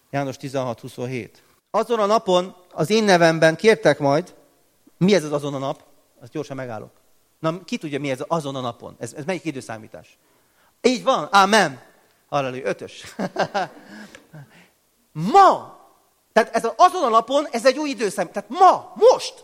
János 16:27. Azon a napon az én nevemben kértek majd, mi ez az azon a nap? Azt gyorsan megállok. Na, ki tudja, mi ez azon a napon? Ez melyik időszámítás? Így van, ámen. Halleluja, 5-ös. Ma. Tehát ez azon a napon, ez egy új időszámítás. Tehát ma, most.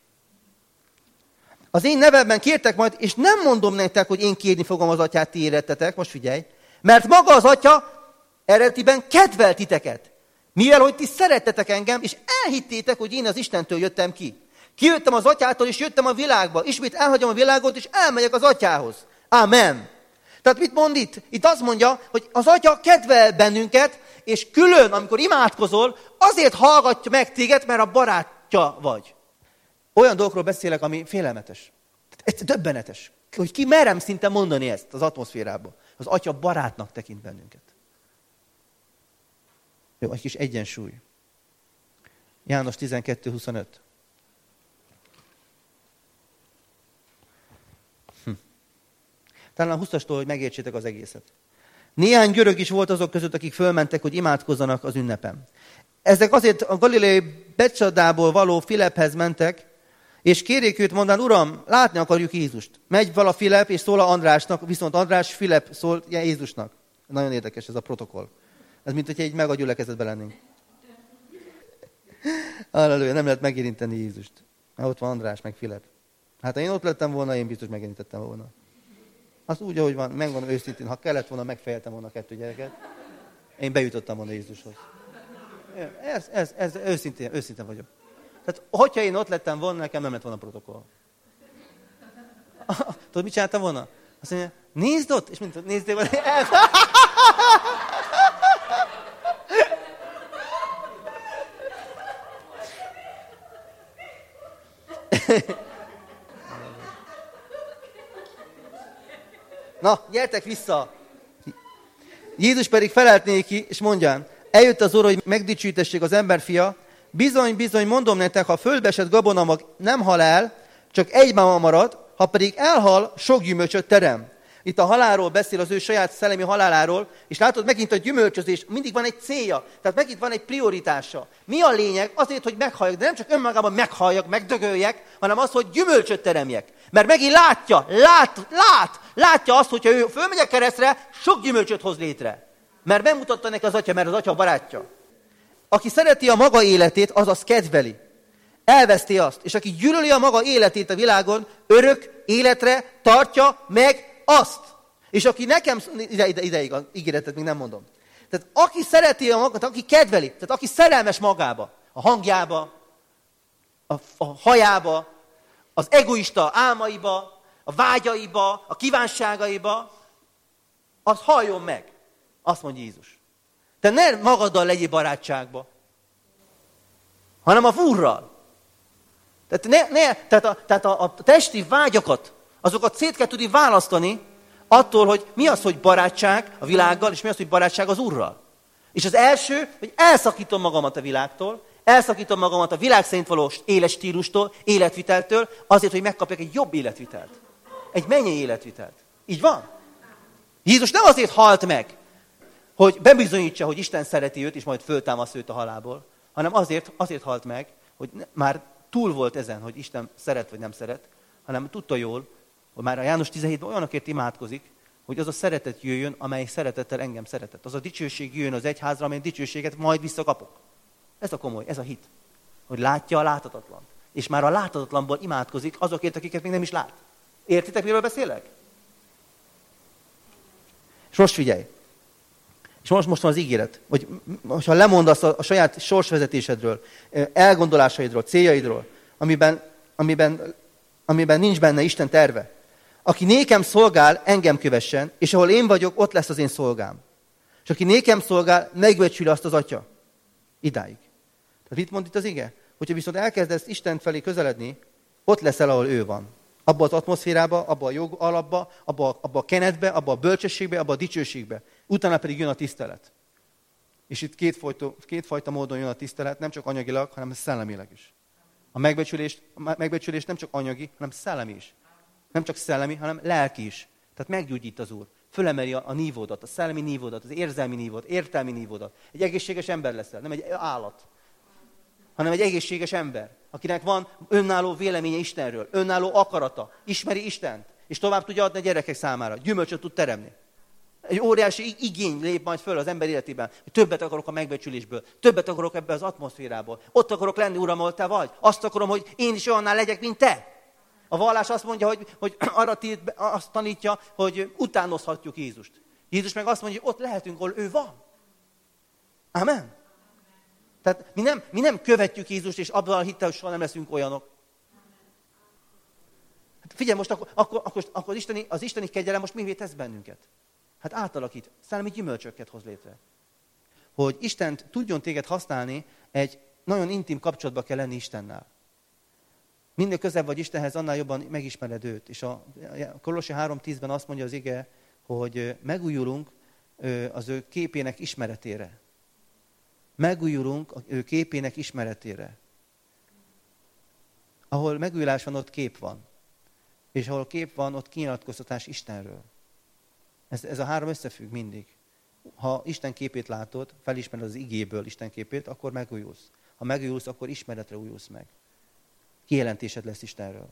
Az én nevemben kértek majd, és nem mondom nektek, hogy én kérni fogom az atyát, ti érettetek. Most figyelj. Mert maga az atya eredetiben kedvel titeket. Mivel, hogy ti szerettetek engem, és elhittétek, hogy én az Istentől jöttem ki. Kijöttem az atyától, és jöttem a világba. Ismét elhagyom a világot, és elmegyek az atyához. Amen. Tehát mit mond itt? Itt azt mondja, hogy az atya kedvel bennünket, és külön, amikor imádkozol, azért hallgatja meg téged, mert a barátja vagy. Olyan dolgokról beszélek, ami félelmetes. Ez döbbenetes. Hogy ki merem szinte mondani ezt az atmoszférában. Az atya barátnak tekint bennünket. Jó, egy kis egyensúly. János 12:25. Talán a 20-astól, hogy megértsétek az egészet. Néhány görög is volt azok között, akik fölmentek, hogy imádkozzanak az ünnepen. Ezek azért a galileai Becsadából való Filiphez mentek, és kérjék őt, mondán, Uram, látni akarjuk Jézust. Megy vala Filip, és szól a Andrásnak, viszont András Filip szól Jézusnak. Nagyon érdekes ez a protokoll. Ez mint, hogyha egy megagyülekezetben lennénk. Halleluja, nem lehet megérinteni Jézust. Ott van András, meg Filip. Hát ha én ott lettem volna, én biztos megérintettem volna. Az úgy, ahogy van, megmondom őszintén, ha kellett volna, megfejeltem volna 2 gyereket. Én bejutottam volna Jézushoz. Ez őszintén vagyok. Tehát, hogyha én ott lettem volna, nekem nem lett volna protokoll. Tudod, mit csináltam volna? Azt mondja, nézd ott! És mint nézdél volna. Na, gyertek vissza! Jézus pedig felelt néki, és mondján, eljött az óra, hogy megdicsőítessék az emberfia, bizony, bizony, mondom nektek, ha földbe esett gabonamag nem hal el, csak egy máma marad, ha pedig elhal, sok gyümölcsöt terem. Itt a halálról beszél, az ő saját szellemi haláláról, és látod, megint a gyümölcsözés, mindig van egy célja, tehát megint van egy prioritása. Mi a lényeg? Azért, hogy meghalljak, de nem csak önmagában meghalljak, megdögöljek, hanem az, hogy gyümölcsöt teremjek. Mert megint látja azt, hogyha ő fölmegy a keresztre, sok gyümölcsöt hoz létre. Mert bemutatta neki az atya, mert az atya barátja. Aki szereti a maga életét, az azt kedveli. Elveszti azt. És aki gyűlöli a maga életét a világon, örök életre tartja meg azt. És aki nekem... Ideig az ígéretet még nem mondom. Tehát aki szereti a magát, aki kedveli, tehát aki szerelmes magába, a hangjába, a hajába, az egoista álmaiba, a vágyaiba, a kívánságaiba, az halljon meg. Azt mondja Jézus. Te ne magaddal legyél barátságba, hanem a Úrral. Tehát a testi vágyakat, azokat szét kell tudni választani attól, hogy mi az, hogy barátság a világgal, és mi az, hogy barátság az Úrral. És az első, hogy elszakítom magamat a világtól, elszakítom magamat a világ szerint való éles stílustól, életviteltől, azért, hogy megkapjak egy jobb életvitelt. Egy mennyei életvitelt. Így van? Jézus nem azért halt meg, hogy bebizonyítsa, hogy Isten szereti őt, és majd föltámaszt őt a halálból, hanem azért halt meg, hogy már túl volt ezen, hogy Isten szeret vagy nem szeret, hanem tudta jól, hogy már a János 17-ben olyanokért imádkozik, hogy az a szeretet jöjjön, amely szeretettel engem szeretett. Az a dicsőség jöjjön az egyházra, amely dicsőséget majd visszakapok. Ez a komoly, ez a hit. Hogy látja a láthatatlant. És már a láthatatlanból imádkozik azokért, akiket még nem is lát. Értitek, miről beszélek? És most figyelj. És most van az ígéret, hogy ha lemondasz a saját sorsvezetésedről, elgondolásaidról, céljaidról, amiben nincs benne Isten terve. Aki nékem szolgál, engem kövessen, és ahol én vagyok, ott lesz az én szolgám. És aki nékem szolgál, megbecsüli azt az atya. Idáig. Tehát mit mond itt az ige? Hogyha viszont elkezdesz Isten felé közeledni, ott leszel, ahol ő van. Abba az atmoszférába, abba a jog alapba, abba a kenetbe, abba a bölcsességbe, abba a dicsőségbe. Utána pedig jön a tisztelet. És itt kétfajta módon jön a tisztelet, nem csak anyagilag, hanem szellemileg is. A megbecsülés nem csak anyagi, hanem szellemi is. Nem csak szellemi, hanem lelki is. Tehát meggyógyít az Úr. Fölemeli a nívódat, a szellemi nívódat, az érzelmi nívódat, értelmi nívódat. Egy egészséges ember leszel, nem egy állat, hanem egy egészséges ember, akinek van önálló véleménye Istenről, önálló akarata, ismeri Istent, és tovább tudja adni a gyerekek számára, gyümölcsöt tud teremni. Egy óriási igény lép majd föl az ember életében, hogy többet akarok a megbecsülésből, többet akarok ebbe az atmoszférából. Ott akarok lenni, Uram, ahol te vagy. Azt akarom, hogy én is olyanná legyek, mint te. A vallás azt mondja, hogy arra azt tanítja, hogy utánozhatjuk Jézust. Jézus meg azt mondja, hogy ott lehetünk, ahol ő van. Amen. Tehát mi nem követjük Jézust, és abban a hittel, hogy soha nem leszünk olyanok. Hát figyelj, most akkor az isteni kegyelem most mivé tesz bennünket? Hát átalakít, szellemi gyümölcsöket hoz létre. Hogy Istent tudjon téged használni, egy nagyon intim kapcsolatba kell lenni Istennel. Minél közelebb vagy Istenhez, annál jobban megismered őt. És a Kolossi 3:10-ben azt mondja az ige, hogy megújulunk az ő képének ismeretére. Megújulunk ő képének ismeretére. Ahol megújulás van, ott kép van. És ahol kép van, ott kinyilatkoztatás Istenről. Ez a három összefügg mindig. Ha Isten képét látod, felismered az igéből Isten képét, akkor megújulsz. Ha megújulsz, akkor ismeretre újulsz meg. Kijelentésed lesz Istenről.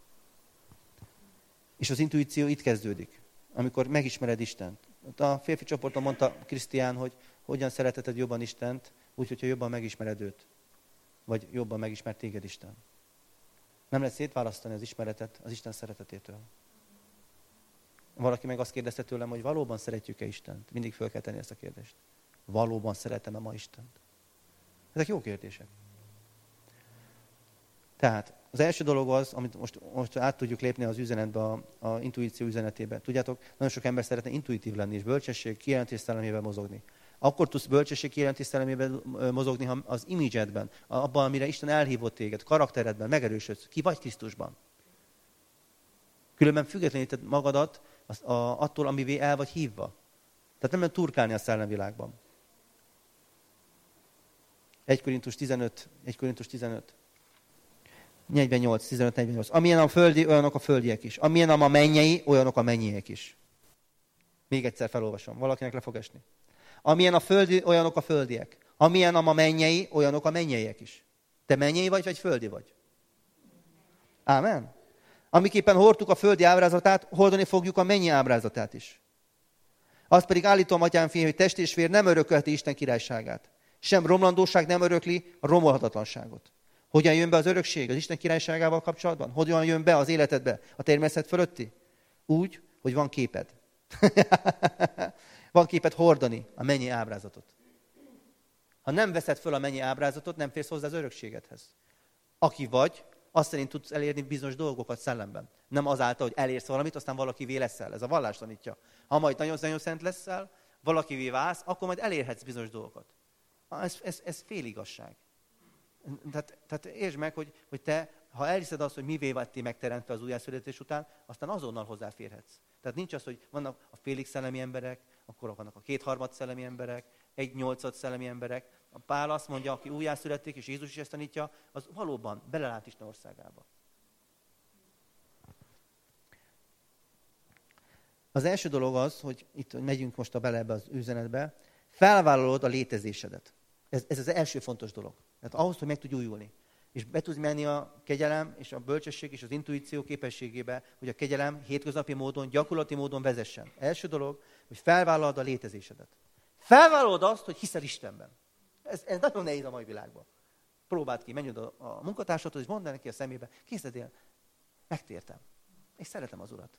És az intuíció itt kezdődik, amikor megismered Istent. A férfi csoporton mondta Krisztián, hogy hogyan szereteted jobban Istent, úgy, hogyha jobban megismered őt. Vagy jobban megismer téged Isten. Nem lehet szétválasztani az ismeretet az Isten szeretetétől. Valaki meg azt kérdezte tőlem, hogy valóban szeretjük-e Istent? Mindig föl kell tenni ezt a kérdést. Valóban szeretem-e ma Istent? Ezek jó kérdések. Tehát az első dolog az, amit most át tudjuk lépni az üzenetbe, a intuíció üzenetébe. Tudjátok, nagyon sok ember szeretne intuitív lenni, és bölcsesség, kijelentés szellemével mozogni. Akkor tudsz bölcsesség, kijelentés szellemével mozogni, ha az image-edben, abban, amire Isten elhívott téged, karakteredben megerősödsz, ki vagy Krisztusban. Különben függetleníted magadat attól, amivé el vagy hívva. Tehát nem lehet turkálni a szellemvilágban. 1 Korintus 15. 15-48. Amilyen a földi, olyanok a földiek is. Amilyen a mennyei, olyanok a mennyiek is. Még egyszer felolvasom. Valakinek le fog esni. Amilyen a földi, olyanok a földiek. Amilyen a mennyei, olyanok a mennyeiek is. Te mennyei vagy földi vagy? Ámen. Amiképpen hordtuk a földi ábrázatát, hordani fogjuk a mennyi ábrázatát is. Azt pedig állítom, atyám fia, hogy test és vér nem örökölheti Isten királyságát. Sem romlandóság nem örökli a romolhatatlanságot. Hogyan jön be az örökség az Isten királyságával kapcsolatban? Hogyan jön be az életedbe a természet fölötti? Úgy, hogy van képed. Van képed hordani a mennyi ábrázatot. Ha nem veszed föl a mennyi ábrázatot, nem férsz hozzá az örökségedhez. Aki vagy, azt szerint tudsz elérni bizonyos dolgokat szellemben. Nem azáltal, hogy elérsz valamit, aztán valakivé leszel. Ez a vallás tanítja. Ha majd nagyon szent leszel, valakivé válsz, akkor majd elérhetsz bizonyos dolgokat. Ez féligazság. Tehát értsd meg, hogy te, ha elhiszed azt, hogy mivé lettél megteremtve az újjászületés után, aztán azonnal hozzáférhetsz. Tehát nincs az, hogy vannak a félig szellemi emberek, akkor vannak a 2/3 szellemi emberek, 1/8 szellemi emberek. A Pál azt mondja, aki újjászületik, és Jézus is ezt tanítja, az valóban belelát Isten országába. Az első dolog az, hogy itt megyünk most bele ebbe az üzenetbe, felvállalod a létezésedet. Ez az első fontos dolog. Tehát ahhoz, hogy meg tudj újulni. És be tudsz menni a kegyelem és a bölcsesség és az intuíció képességébe, hogy a kegyelem hétköznapi módon, gyakorlati módon vezessen. Első dolog, hogy felvállalod a létezésedet. Felvállalod azt, hogy hiszel Istenben. Ez nagyon nehéz a mai világban. Próbáld ki, menj oda a munkatársathoz, és mondd neki a szemébe, készíted el, megtértem, és szeretem az Urat.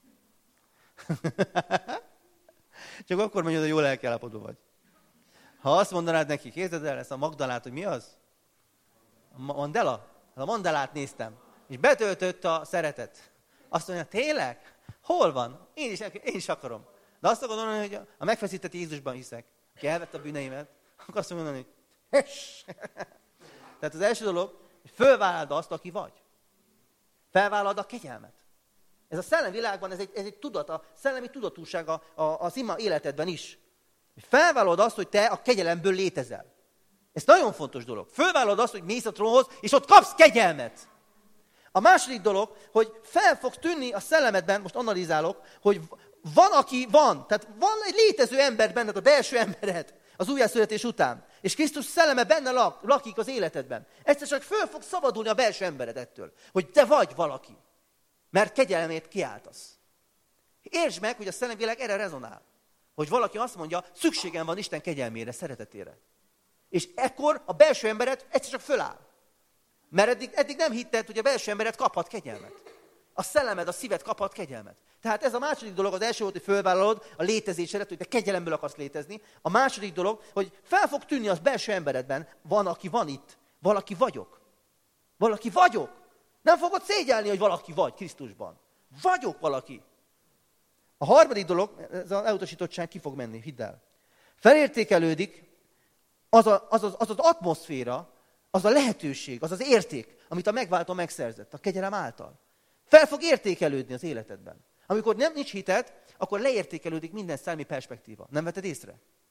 Csak akkor menj oda, jól lelkiállapotban vagy. Ha azt mondanád neki, képzeld el ezt a Magdalát, hogy mi az? A Mandela? A Mandelát néztem. És betöltött a szeretet. Azt mondja, tényleg? Hol van? Én is akarom. De azt akarom mondani, hogy a megfeszített Jézusban hiszek. Aki elvette a bűneimet, akkor azt mondani, hogy Tehát az első dolog, hogy fölvállald azt, aki vagy. Felvállald a kegyelmet. Ez a szellemvilágban, ez egy tudat, a szellemi tudatúság az ima életedben is. Felvállalod azt, hogy te a kegyelemből létezel. Ez nagyon fontos dolog. Fölvállalod azt, hogy mész a trónhoz, és ott kapsz kegyelmet. A második dolog, hogy fel fogsz tűnni a szellemedben, most analizálok, hogy van, aki van. Tehát van egy létező ember benned, a belső embered az újjászületés után. És Krisztus szelleme benne lakik az életedben. Egyszer csak föl fog szabadulni a belső embered ettől, hogy te vagy valaki. Mert kegyelmét kiáltasz. Értsd meg, hogy a szellemvilág erre rezonál. Hogy valaki azt mondja, szükségem van Isten kegyelmére, szeretetére. És ekkor a belső embered egyszer csak föláll. Mert eddig nem hitted, hogy a belső embered kaphat kegyelmet. A szellemed, a szíved kaphat kegyelmet. Tehát ez a második dolog, az első volt, hogy fölvállalod a létezésedet, hogy te kegyelemből akarsz létezni. A második dolog, hogy fel fog tűnni az belső emberedben, van, aki van itt, valaki vagyok. Valaki vagyok. Nem fogod szégyelni, hogy valaki vagy Krisztusban. Vagyok valaki. A harmadik dolog, ez az elutasítottság ki fog menni, hidd el. Felértékelődik az az atmoszféra, az a lehetőség, az az érték, amit a megváltó megszerzett, a kegyelem által. Fel fog értékelődni az életedben. Amikor nincs hited, akkor leértékelődik minden szellemi perspektíva. Nem vetted észre?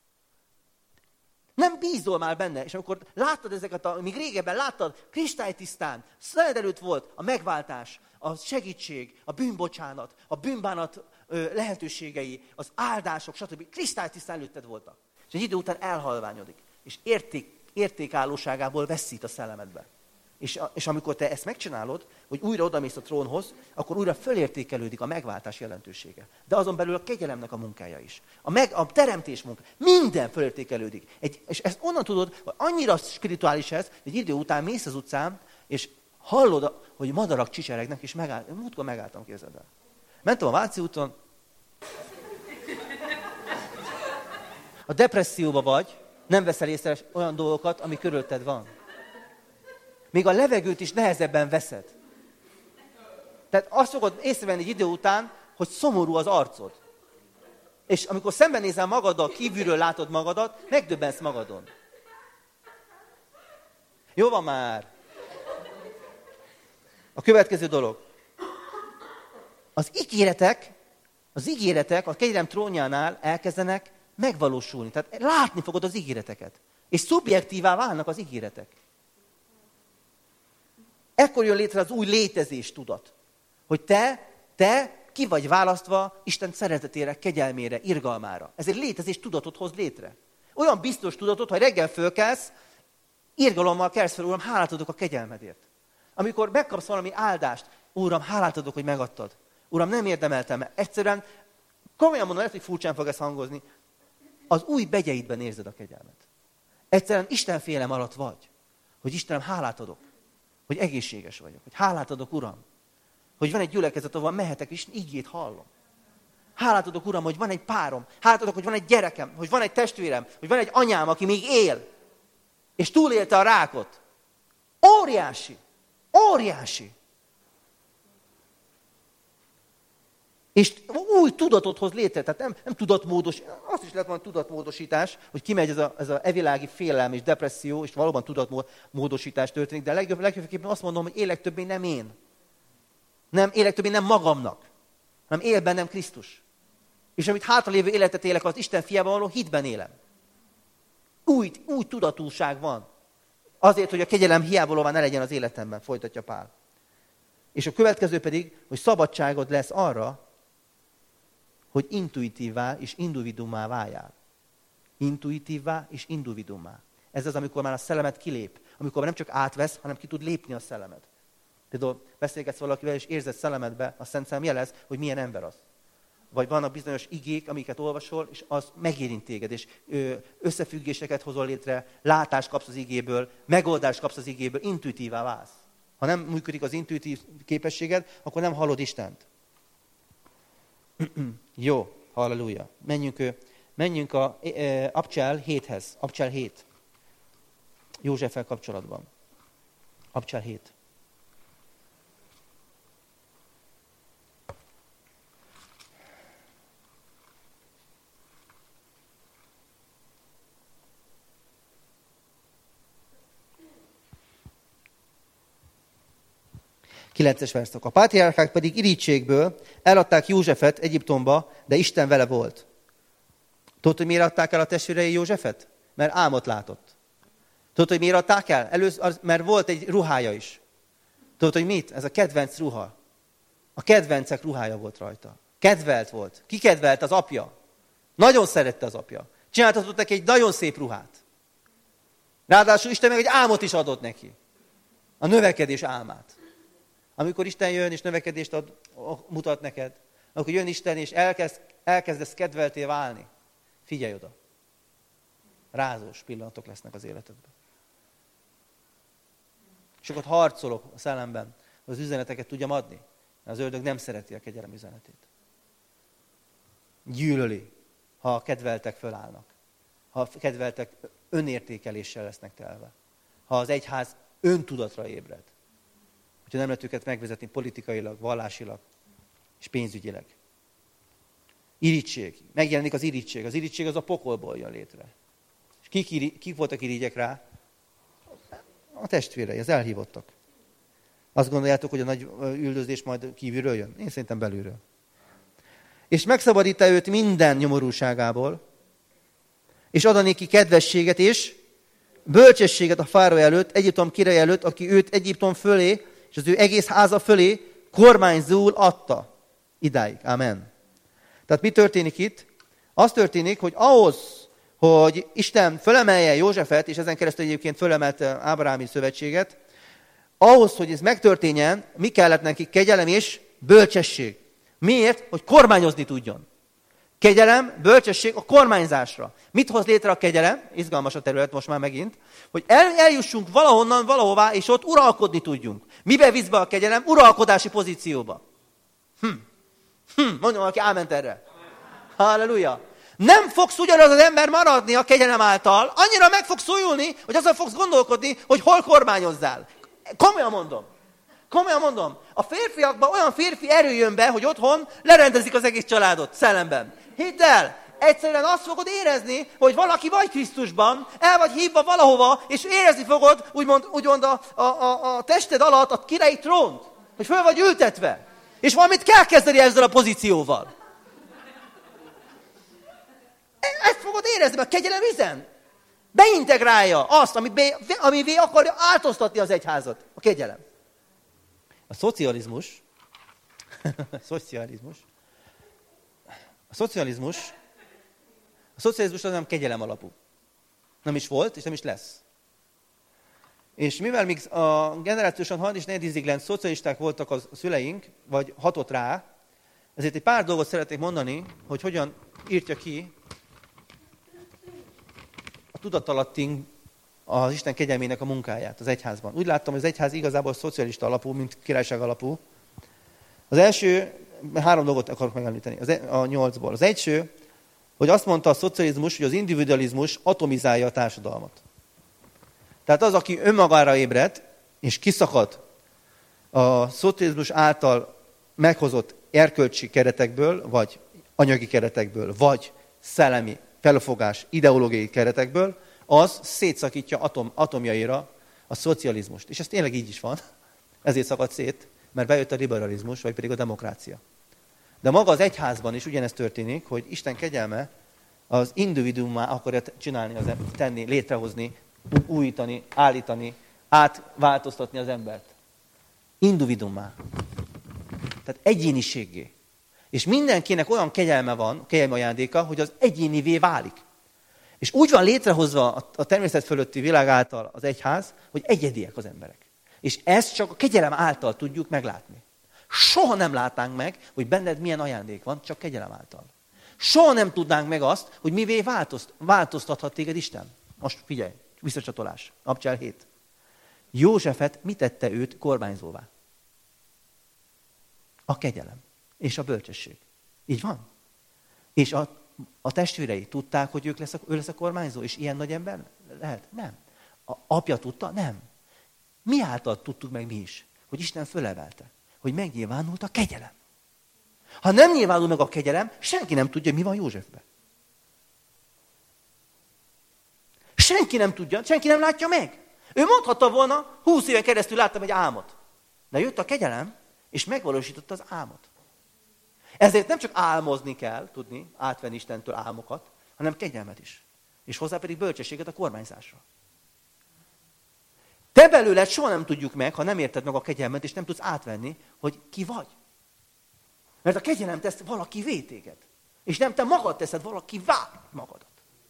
Nem bízol már benne, és amikor láttad ezeket, míg régebben láttad, kristálytisztán, szemed előtt volt a megváltás, a segítség, a bűnbocsánat, a bűnbánat lehetőségei, az áldások, stb. Kristálytisztán előtted voltak. És egy idő után elhalványodik, és értékállóságából veszít a szellemedbe. És amikor te ezt megcsinálod, hogy újra odamész a trónhoz, akkor újra fölértékelődik a megváltás jelentősége. De azon belül a kegyelemnek a munkája is. A teremtés munkája. Minden fölértékelődik. És ezt onnan tudod, hogy annyira spirituális ez, hogy egy idő után mész az utcán, és hallod, hogy madarak csicseregnek, és múltkor megálltam, képzeld el. Mentem a Váci úton, a depresszióba vagy, nem veszel észre olyan dolgokat, ami körülötted van. Még a levegőt is nehezebben veszed. Tehát azt fogod észrevenni egy idő után, hogy szomorú az arcod. És amikor szembenézel magaddal, kívülről látod magadat, megdöbbensz magadon. Jó van már. A következő dolog. Az ígéretek a kegyelem trónjánál elkezdenek megvalósulni. Tehát látni fogod az ígéreteket. És szubjektívá válnak az ígéretek. Ekkor jön létre az új létezés tudat. Hogy te ki vagy választva Isten szeretetére, kegyelmére, irgalmára. Ez egy létezés tudatot hoz létre. Olyan biztos tudatot, ha reggel fölkelsz, irgalommal kelsz fel, Uram, hálát adok a kegyelmedért. Amikor megkapsz valami áldást, Uram, hálát adok, hogy megadtad. Uram, nem érdemeltem, mert egyszerűen, komolyan mondom, lehet, hogy furcsán fog ez hangozni, az új begyeidben érzed a kegyelmet. Egyszerűen Isten félelem alatt vagy, hogy Istenem, hálát adok, hogy egészséges vagyok, hogy hálát adok, Uram, hogy van egy gyülekezet, ahol mehetek, és igét hallom. Hálát adok, Uram, hogy van egy párom, hálát adok, hogy van egy gyerekem, hogy van egy testvérem, hogy van egy anyám, aki még él, és túlélte a rákot. Óriási! Óriási! És új tudatot hoz létre, tehát nem tudatmódos, azt is lehet mondani tudatmódosítás, hogy kimegy ez a evilági félelem és depresszió, és valóban tudatmódosítás történik, de legfőképpen azt mondom, hogy élek többé nem én. Nem élek többé nem magamnak, hanem él bennem Krisztus. És amit hátralévő életet élek, az Isten fiában való hitben élem. Új tudatúság van. Azért, hogy a kegyelem hiávalóvá ne legyen az életemben, folytatja Pál. És a következő pedig, hogy szabadságod lesz arra, hogy intuitívvá és individummá váljál. Intuitívvá és individummá. Ez az, amikor már a szellemed kilép. Amikor nem csak átvesz, hanem ki tud lépni a szellemed. Például beszélgetsz valakivel, és érzed szellemedbe, a Szent Szellem jelez, hogy milyen ember az. Vagy vannak bizonyos igék, amiket olvasol, és az megérint téged, és összefüggéseket hozol létre, látást kapsz az igéből, megoldást kapsz az igéből, intuitívá válsz. Ha nem működik az intuitív képességed, akkor nem hallod Istent. Jó, halleluja. Menjünk a Abcsel 7-hez. Abcsel 7. Józseffel kapcsolatban. Abcsel 7. Kilences verszak. A pátriárkák pedig irítségből eladták Józsefet Egyiptomba, de Isten vele volt. Tudod, hogy miért adták el a testvérei Józsefet? Mert álmot látott. Tudod, hogy miért adták el? Mert volt egy ruhája is. Tudod, hogy mit? Ez a kedvenc ruha. A kedvencek ruhája volt rajta. Kedvelt volt. Ki kedvelt? Az apja. Nagyon szerette az apja. Csináltatott neki egy nagyon szép ruhát. Ráadásul Isten meg egy álmot is adott neki. A növekedés álmát. Amikor Isten jön és növekedést mutat neked, akkor jön Isten és elkezdesz kedvelté válni. Figyelj oda. Rázós pillanatok lesznek az életedben. Sokat harcolok a szellemben, hogy az üzeneteket tudjam adni. Mert az ördög nem szereti a kegyelem üzenetét. Gyűlöli, ha a kedveltek fölállnak. Ha a kedveltek önértékeléssel lesznek telve. Ha az egyház öntudatra ébred. Hogyha nem lehet őket megvezetni politikailag, vallásilag és pénzügyileg. Irigység. Megjelenik az irigység. Az irigység az a pokolból jön létre. És kik voltak irigyek rá? A testvérei, az elhívottak. Azt gondoljátok, hogy a nagy üldözés majd kívülről jön? Én szerintem belülről. És megszabadít őt minden nyomorúságából, és ad neki kedvességet és bölcsességet a fáraó előtt, Egyiptom király előtt, aki őt Egyiptom fölé, és az ő egész háza fölé kormányzóul adta. Idáig. Amen. Tehát mi történik itt? Az történik, hogy ahhoz, hogy Isten fölemelje Józsefet, és ezen keresztül egyébként fölemelte Ábrahámi szövetséget, ahhoz, hogy ez megtörténjen, mi kellett neki? Kegyelem és bölcsesség. Miért? Hogy kormányozni tudjon. Kegyelem, bölcsesség a kormányzásra. Mit hoz létre a kegyelem? Izgalmas a terület most már megint. Hogy eljussunk valahonnan, valahová, és ott uralkodni tudjunk. Mibe visz be a kegyelem? Uralkodási pozícióba. Mondom, valaki áment erre. Halleluja. Nem fogsz ugyanaz az ember maradni a kegyelem által, annyira meg fogsz újulni, hogy azzal fogsz gondolkodni, hogy hol kormányozzál. Komolyan mondom. A férfiakban olyan férfi erő jön be, hogy otthon lerendezik az egész családot szellemben. Hidd el, egyszerűen azt fogod érezni, hogy valaki vagy Krisztusban, el vagy hívva valahova, és érezni fogod úgymond a tested alatt a királyi trónt, hogy föl vagy ültetve. És valamit kell kezdeni ezzel a pozícióval. Ezt fogod érezni, mert a kegyelem üzen. Beintegrálja azt, amivé akarja változtatni az egyházat. A kegyelem. A szocializmus az nem kegyelem alapú. Nem is volt, és nem is lesz. És mivel még a generációsan 3. és 4. szocialisták voltak a szüleink, vagy hatott rá, ezért egy pár dolgot szeretnék mondani, hogy hogyan írtja ki a tudatalatting az Isten kegyelmének a munkáját az egyházban. Úgy láttam, hogy az egyház igazából szocialista alapú, mint királyság alapú. Az első, 3 dolgot akarok megemlíteni a 8-ból. Az első, hogy azt mondta a szocializmus, hogy az individualizmus atomizálja a társadalmat. Tehát az, aki önmagára ébred, és kiszakad a szocializmus által meghozott erkölcsi keretekből, vagy anyagi keretekből, vagy szellemi felfogás, ideológiai keretekből, az szétszakítja atomjaira a szocializmust. És ez tényleg így is van. Ezért szakad szét, mert bejött a liberalizmus, vagy pedig a demokrácia. De maga az egyházban is ugyanezt történik, hogy Isten kegyelme az individuummá akarja csinálni, tenni, létrehozni, újítani, állítani, átváltoztatni az embert. Individuummá. Tehát egyéniséggé. És mindenkinek olyan kegyelme van, kegyelmi ajándéka, hogy az egyénivé válik. És úgy van létrehozva a természet fölötti világ által az egyház, hogy egyediek az emberek. És ezt csak a kegyelem által tudjuk meglátni. Soha nem látnánk meg, hogy benned milyen ajándék van, csak kegyelem által. Soha nem tudnánk meg azt, hogy mivé változtathat téged Isten. Most figyelj, visszacsatolás. Abcsel 7. Józsefet mit tette őt kormányzóvá? A kegyelem és a bölcsesség. Így van? És a testvérei tudták, hogy ő lesz a kormányzó, és ilyen nagy ember lehet? Nem. A apja tudta? Nem. Mi által tudtuk meg mi is, hogy Isten fölemelte, hogy megnyilvánult a kegyelem. Ha nem nyilvánul meg a kegyelem, senki nem tudja, mi van Józsefben. Senki nem tudja, senki nem látja meg. Ő mondhatta volna, 20 éven keresztül láttam egy álmot. De jött a kegyelem, és megvalósította az álmot. Ezért nem csak álmozni kell, tudni, átvenni Istentől álmokat, hanem kegyelmet is. És hozzá pedig bölcsességet a kormányzásra. Te belőled soha nem tudjuk meg, ha nem érted meg a kegyelmet, és nem tudsz átvenni, hogy ki vagy. Mert a kegyelem tesz valakivé téged. És nem te magad teszed valakivá magadat.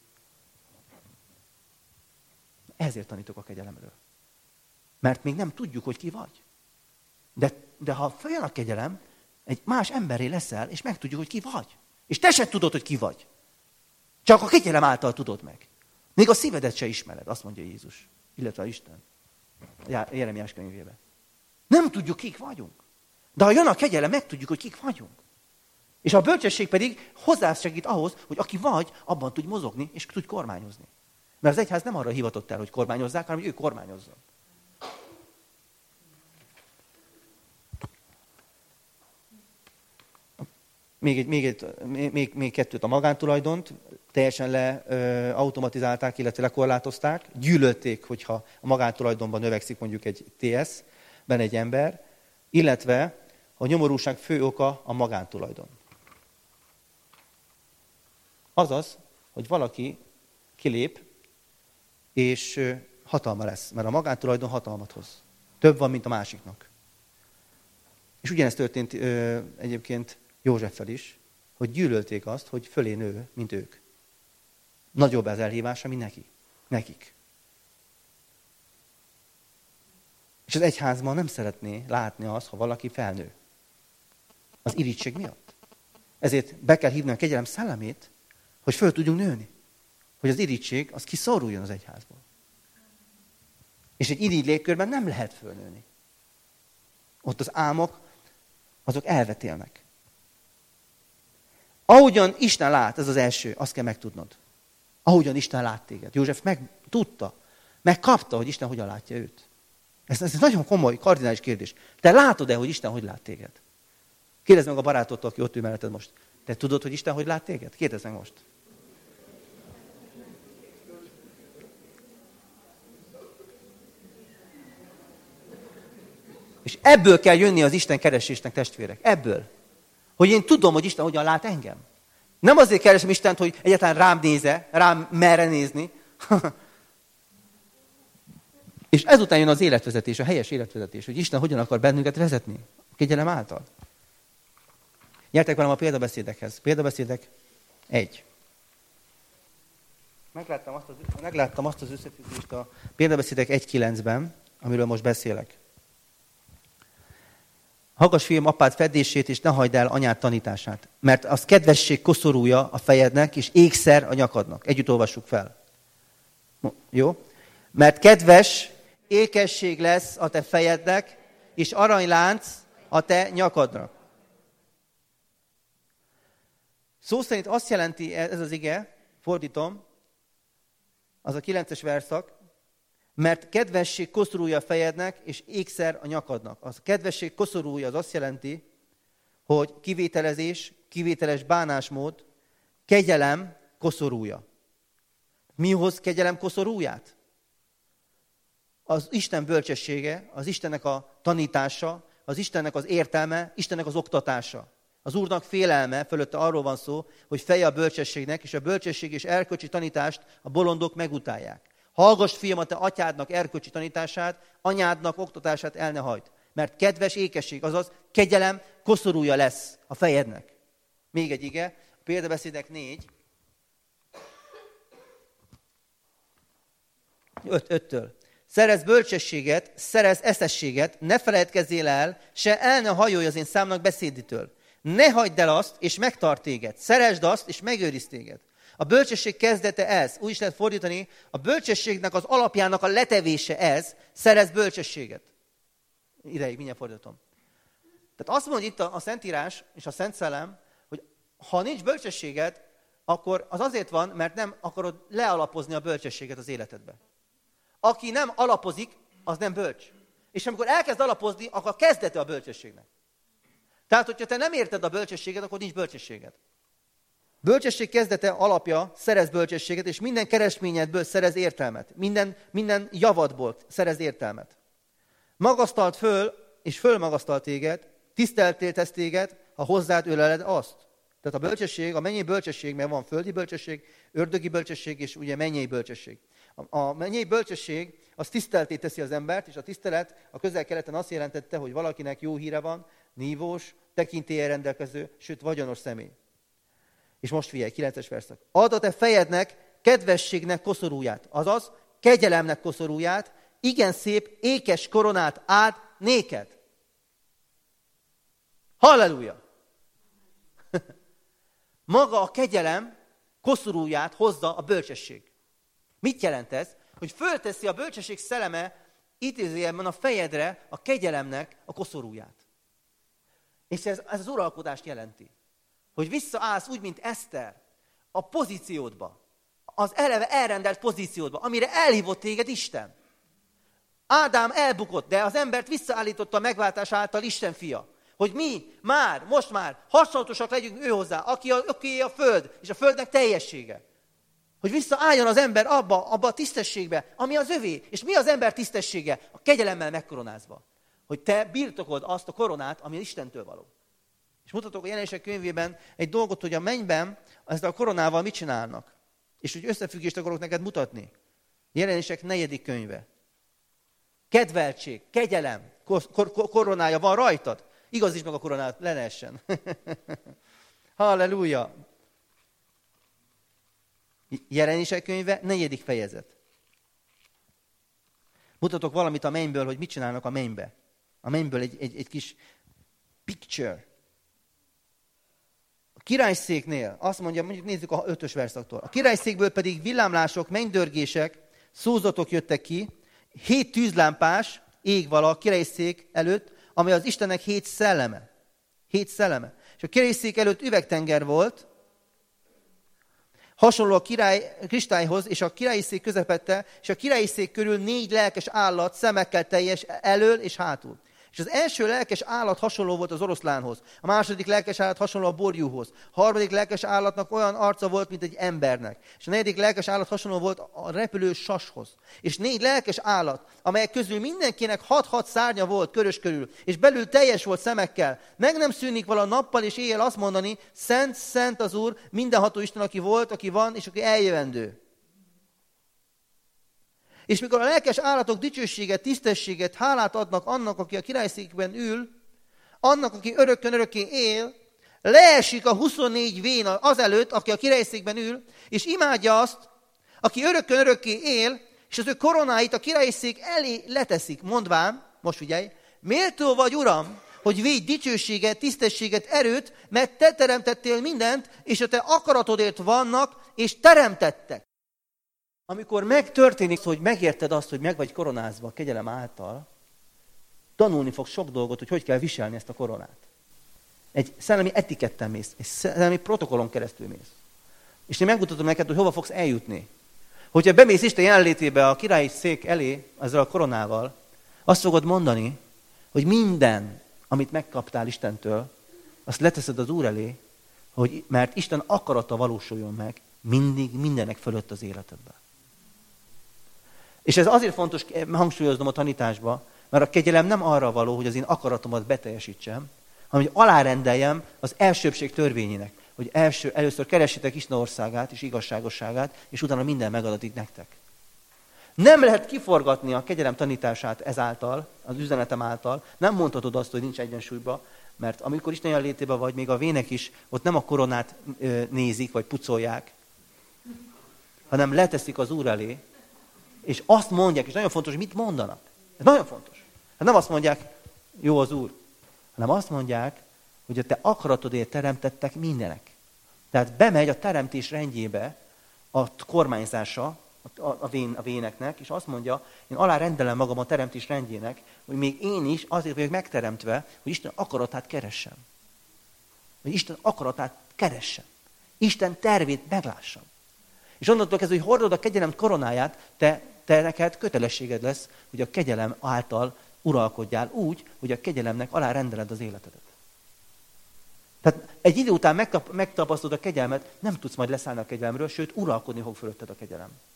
Ezért tanítok a kegyelemről. Mert még nem tudjuk, hogy ki vagy. De ha följön a kegyelem, egy más emberré leszel, és megtudjuk, hogy ki vagy. És te se tudod, hogy ki vagy. Csak a kegyelem által tudod meg. Még a szívedet se ismered, azt mondja Jézus. Illetve Isten. Jeremiás könyvében. Nem tudjuk, kik vagyunk. De ha jön a kegyelem, megtudjuk, hogy kik vagyunk. És a bölcsesség pedig hozzásegít ahhoz, hogy aki vagy, abban tudj mozogni, és tudj kormányozni. Mert az egyház nem arra hivatott el, hogy kormányozzák, hanem hogy ő kormányozzon. Még kettőt, a magántulajdont teljesen leautomatizálták, illetve lekorlátozták. Gyűlölték, hogyha a magántulajdonban növekszik mondjuk egy TS-ben egy ember, illetve a nyomorúság fő oka a magántulajdon. Azaz, hogy valaki kilép, és hatalma lesz, mert a magántulajdon hatalmat hoz. Több van, mint a másiknak. És ugyanezt történt egyébként Józseffel is, hogy gyűlölték azt, hogy fölé nő, mint ők. Nagyobb az elhívása, mint nekik. És az egyházban nem szeretné látni azt, ha valaki felnő. Az irigység miatt. Ezért be kell hívni a kegyelem szellemét, hogy föl tudjunk nőni. Hogy az irigység, az kiszoruljon az egyházból. És egy irigy légkörben nem lehet fölnőni. Ott az álmok, azok elvetélnek. Ahogyan Isten lát, ez az első, azt kell megtudnod. Ahogyan Isten lát téged. József megtudta, megkapta, hogy Isten hogyan látja őt. Ez egy nagyon komoly, kardinális kérdés. Te látod-e, hogy Isten hogy lát téged? Kérdezd meg a barátodtól, aki ott ül melletted most. Te tudod, hogy Isten hogy lát téged? Kérdezd meg most. És ebből kell jönni az Isten keresésnek, testvérek. Ebből. Hogy én tudom, hogy Isten hogyan lát engem. Nem azért keresem Istent, hogy egyáltalán rám néze, rám merre nézni. És ezután jön az életvezetés, a helyes életvezetés, hogy Isten hogyan akar bennünket vezetni. A kegyelem által. Gyertek velem a példabeszédekhez. Példabeszédek 1. Megláttam azt az összefüggést a példabeszédek 1.9-ben, amiről most beszélek. Hallgass, fiam, apád fedését, és ne hagyd el anyád tanítását. Mert az kedvesség koszorúja a fejednek, és ékszer a nyakadnak. Együtt olvassuk fel. Jó? Mert kedves ékesség lesz a te fejednek, és aranylánc a te nyakadnak. Szó szerint azt jelenti ez az ige, fordítom, az a 9-es verszak, mert kedvesség koszorúja a fejednek, és ékszer a nyakadnak. Az kedvesség koszorúja az azt jelenti, hogy kivételezés, kivételes bánásmód, kegyelem koszorúja. Mi hoz kegyelem koszorúját? Az Isten bölcsessége, az Istennek a tanítása, az Istennek az értelme, Istennek az oktatása. Az Úrnak félelme, fölötte arról van szó, hogy feje a bölcsességnek, és a bölcsesség és erkölcsi tanítást a bolondok megutálják. Hallgass, fiam, a te atyádnak erkölcsi tanítását, anyádnak oktatását el ne hagyd. Mert kedves ékesség, azaz kegyelem koszorúja lesz a fejednek. Még egy ige, a példabeszédek 4. 5-től. Szerezz bölcsességet, szerezz eszességet, ne feledkezzél el, se el ne hajolj az én számnak beszéditől. Ne hagyd el azt, és megtart téged. Szeresd azt, és megőriz téged. A bölcsesség kezdete ez. Úgy is lehet fordítani, a bölcsességnek az alapjának a letevése ez. Szerezz bölcsességet. Ideig, mindjárt fordítom. Tehát azt mondja itt a Szentírás és a Szent Szellem, hogy ha nincs bölcsességed, akkor az azért van, mert nem akarod lealapozni a bölcsességet az életedbe. Aki nem alapozik, az nem bölcs. És amikor elkezd alapozni, akkor a kezdete a bölcsességnek. Tehát, hogyha te nem érted a bölcsességet, akkor nincs bölcsességed. Bölcsesség kezdete alapja, szerez bölcsességet, és minden keresményedből szerez értelmet. Minden javadból szerez értelmet. Magasztalt föl, és fölmagasztalt téged, tiszteltéltesz téged, ha hozzád öleled azt. Tehát a bölcsesség, a mennyei bölcsesség, mert van földi bölcsesség, ördögi bölcsesség, és ugye mennyei bölcsesség. A mennyei bölcsesség az tisztelté teszi az embert, és a tisztelet a Közel-Keleten azt jelentette, hogy valakinek jó híre van, nívós, tekintéllyel rendelkező, sőt vagyonos személy. És most figyelj, 9-es verszak. Add a te fejednek kedvességnek koszorúját, azaz kegyelemnek koszorúját, igen szép, ékes koronát áld néked. Halleluja! Maga a kegyelem koszorúját hozza a bölcsesség. Mit jelent ez? Hogy fölteszi a bölcsesség szelleme idézőjelben a fejedre a kegyelemnek a koszorúját. És ez az uralkodást jelenti. Hogy visszaállsz úgy, mint Eszter, a pozíciódba. Az eleve elrendelt pozíciódba, amire elhívott téged Isten. Ádám elbukott, de az embert visszaállította a megváltás által Isten fia. Hogy mi most már hasonlatosak legyünk ő hozzá, aki a föld, és a földnek teljessége. Hogy visszaálljon az ember abba a tisztességbe, ami az övé. És mi az ember tisztessége? A kegyelemmel megkoronázva. Hogy te birtokold azt a koronát, ami Istentől való. És mutatok a Jelenések könyvében egy dolgot, hogy a mennyben ezzel a koronával mit csinálnak. És hogy összefüggést akarok neked mutatni. Jelenések 4. könyve. Kedveltség, kegyelem, koronája van rajtad. Igazítsd meg a koronát, le ne essen. Halleluja! Jelenések könyve, 4. fejezet. Mutatok valamit a mennyből, hogy mit csinálnak a mennybe. A mennyből egy kis picture. A királyszéknél azt mondja, mondjuk nézzük a 5-ös verszaktól. A királyszékből pedig villámlások, mennydörgések, szózatok jöttek ki, 7 tűzlámpás ég vala a királyszék előtt, ami az Istennek 7 szelleme. 7 szelleme. És a királyszék előtt üvegtenger volt, hasonló a kristályhoz, és a királyszék közepette, és a királyszék körül 4 lelkes állat szemekkel teljes elől és hátul. És az első lelkes állat hasonló volt az oroszlánhoz, a második lelkes állat hasonló a borjúhoz, a harmadik lelkes állatnak olyan arca volt, mint egy embernek, és a negyedik lelkes állat hasonló volt a repülő sashoz. És 4 lelkes állat, amelyek közül mindenkinek 6 szárnya volt körös körül, és belül teljes volt szemekkel. Meg nem szűnik vala nappal és éjjel azt mondani, szent, szent az Úr, mindenható Isten, aki volt, aki van, és aki eljövendő. És mikor a lelkes állatok dicsőséget, tisztességet, hálát adnak annak, aki a királyszékben ül, annak, aki örökkön örökké él, leesik a 24 vén azelőtt, aki a királyszékben ül, és imádja azt, aki örökkön örökké él, és az ő koronáit a királyszék elé leteszik, mondván, most figyelj, méltó vagy, Uram, hogy védj dicsőséget, tisztességet, erőt, mert te teremtettél mindent, és a te akaratodért vannak, és teremtettek. Amikor megtörténik, hogy megérted azt, hogy meg vagy koronázva a kegyelem által, tanulni fogsz sok dolgot, hogy kell viselni ezt a koronát. Egy szellemi etiketten mész, egy szellemi protokollon keresztül mész. És én megmutatom neked, hogy hova fogsz eljutni. Hogyha bemész Isten jelenlétébe a királyi szék elé, ezzel a koronával, azt fogod mondani, hogy minden, amit megkaptál Istentől, azt leteszed az Úr elé, hogy, mert Isten akarata valósuljon meg mindig, mindenek fölött az életedben. És ez azért fontos, hangsúlyoznom a tanításba, mert a kegyelem nem arra való, hogy az én akaratomat beteljesítsem, hanem hogy alárendeljem az elsőbbség törvényének, hogy először keressétek Isten országát és igazságosságát, és utána minden megadatik nektek. Nem lehet kiforgatni a kegyelem tanítását ezáltal, az üzenetem által, nem mondhatod azt, hogy nincs egyensúlyban, mert amikor Isten jelenlétében vagy, még a vének is, ott nem a koronát nézik, vagy pucolják, hanem leteszik az Úr elé, és azt mondják, és nagyon fontos, hogy mit mondanak. Ez nagyon fontos. Hát nem azt mondják, jó az Úr, hanem azt mondják, hogy a te akaratodért teremtettek mindenek. Tehát bemegy a teremtés rendjébe a kormányzása a véneknek, és azt mondja, én alárendelem magam a teremtés rendjének, hogy még én is azért vagyok megteremtve, hogy Isten akaratát keressem. Hogy Isten akaratát keressem. Isten tervét meglássam. És onnantól kezdve, hogy hordod a kegyelem koronáját, te neked kötelességed lesz, hogy a kegyelem által uralkodjál úgy, hogy a kegyelemnek alárendeled az életedet. Tehát egy idő után megtapasztalod a kegyelmet, nem tudsz majd leszállni a kegyelemről, sőt, uralkodni fog fölötted a kegyelem.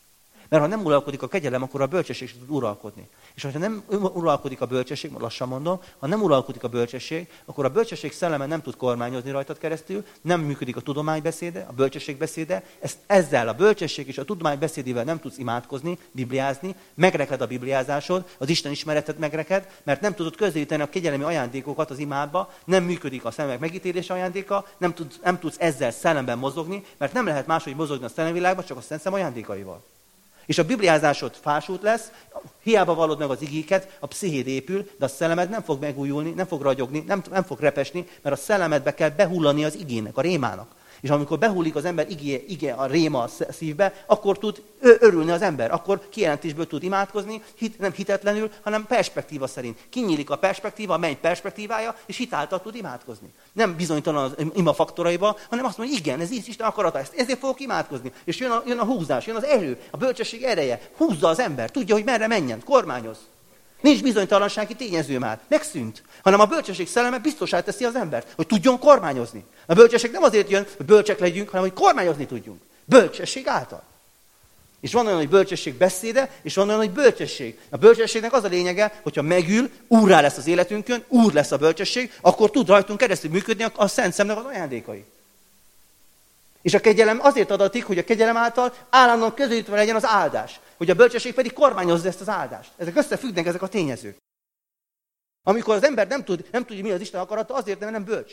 Mert ha nem uralkodik a kegyelem, akkor a bölcsesség tud uralkodni. És ha nem uralkodik a bölcsesség, lassan mondom, ha nem uralkodik a bölcsesség, akkor a bölcsesség szelleme nem tud kormányozni rajtad keresztül, nem működik a tudománybeszéde, a bölcsesség beszéde, ezzel a bölcsesség és a tudománybeszédével nem tudsz imádkozni, bibliázni, megreked a bibliázásod, az Isten ismereted megreked, mert nem tudod közelíteni a kegyelemi ajándékokat az imádba, nem működik a szemek megítélése ajándéka, nem tudsz ezzel szellemben mozogni, mert nem lehet máshogy mozogni a szellemvilágban, csak a szent ajándékaival. És a bibliázásod fásult lesz, hiába vallod meg az igéket, a pszichéd épül, de a szellemed nem fog megújulni, nem fog ragyogni, nem fog repesni, mert a szellemedbe kell behullani az igének, a rémának. És amikor behullik az ember ige a réma a szívbe, akkor tud örülni az ember, akkor kijelentésből tud imádkozni, nem hitetlenül, hanem perspektíva szerint. Kinyílik a perspektíva, a menny perspektívája, és hitáltal tud imádkozni. Nem bizonytalan az ima faktoraiba, hanem azt mondja, igen, ez Isten akarata, ezért fogok imádkozni. És jön a húzás, jön az erő, a bölcsesség ereje, húzza az ember, tudja, hogy merre menjen, kormányoz. Nincs bizonytalansági tényező már, megszűnt, hanem a bölcsesség szelleme biztossá teszi az embert, hogy tudjon kormányozni. A bölcsesség nem azért jön, hogy bölcsek legyünk, hanem hogy kormányozni tudjunk. Bölcsesség által. És van olyan, hogy bölcsesség beszéde, és van olyan, hogy bölcsesség. A bölcsességnek az a lényege, hogyha megül, úrrá lesz az életünkön, úr lesz a bölcsesség, akkor tud rajtunk keresztül működni a Szent Szemnek az ajándékai. És a kegyelem azért adatik, hogy a kegyelem által állandóan közvetítve legyen az áldás. Hogy a bölcsesség pedig kormányozza ezt az áldást. Ezek összefüggnek, ezek a tényezők. Amikor az ember nem tudja, mi az Isten akarata, azért nem bölcs.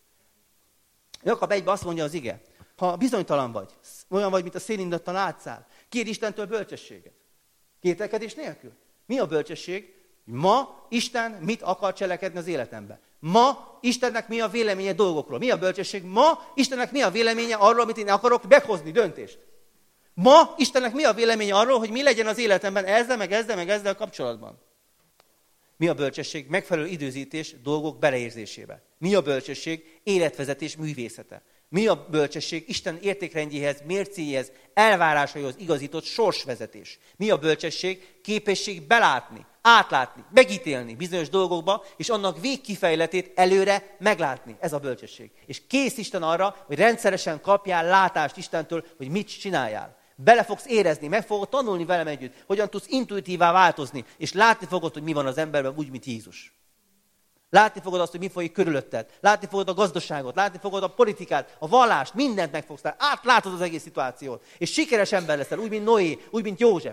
Jakab 1-ben azt mondja az ige, ha bizonytalan vagy, olyan vagy, mint a szélindatlan látszál, kérj Istentől bölcsességet. Kételkedés nélkül. Mi a bölcsesség? Ma Isten mit akar cselekedni az életemben? Ma Istennek mi a véleménye dolgokról? Mi a bölcsesség? Ma Istennek mi a véleménye arról, amit én akarok meghozni döntést? Ma Istennek mi a véleménye arról, hogy mi legyen az életemben ezzel kapcsolatban? Mi a bölcsesség? Megfelelő időzítés dolgok beleérzésébe. Mi a bölcsesség? Életvezetés művészete. Mi a bölcsesség? Isten értékrendjéhez, mércéjéhez, elvárásaihoz igazított sorsvezetés. Mi a bölcsesség? Képesség belátni, átlátni, megítélni bizonyos dolgokba, és annak végkifejletét előre meglátni. Ez a bölcsesség. És kész Isten arra, hogy rendszeresen kapjál látást Istentől, hogy mit csináljál. Bele fogsz érezni, meg fogod tanulni velem együtt, hogyan tudsz intuitívá változni, és látni fogod, hogy mi van az emberben, úgy, mint Jézus. Látni fogod azt, hogy mi folyik körülötted. Látni fogod a gazdaságot, látni fogod a politikát, a vallást, mindent meg fogsz látni. Átlátod az egész szituációt. És sikeres ember leszel, úgy, mint Noé, úgy, mint József.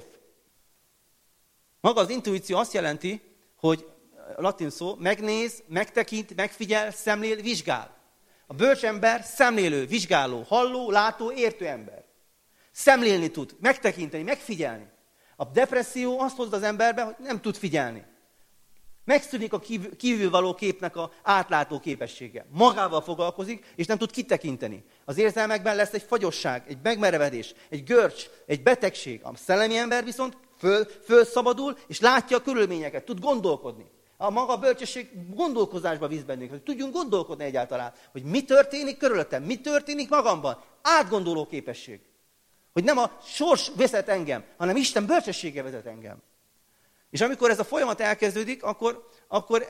Maga az intuíció azt jelenti, hogy latin szó, megnéz, megtekint, megfigyel, szemlél, vizsgál. A bölcs ember szemlélő, vizsgáló, halló, látó, értő ember. Szemlélni tud, megtekinteni, megfigyelni. A depresszió azt hozza az emberbe, hogy nem tud figyelni. Megszűnik a kívülvaló képnek az átlátó képessége. Magával foglalkozik, és nem tud kitekinteni. Az érzelmekben lesz egy fagyosság, egy megmerevedés, egy görcs, egy betegség. A szellemi ember viszont fölszabadul, és látja a körülményeket, tud gondolkodni. A maga bölcsesség gondolkozásba visz bennünk, hogy tudjunk gondolkodni egyáltalán, hogy mi történik körülöttem, mi történik magamban. Átgondoló képesség. Hogy nem a sors vezet engem, hanem Isten bölcsessége vezet engem. És amikor ez a folyamat elkezdődik, akkor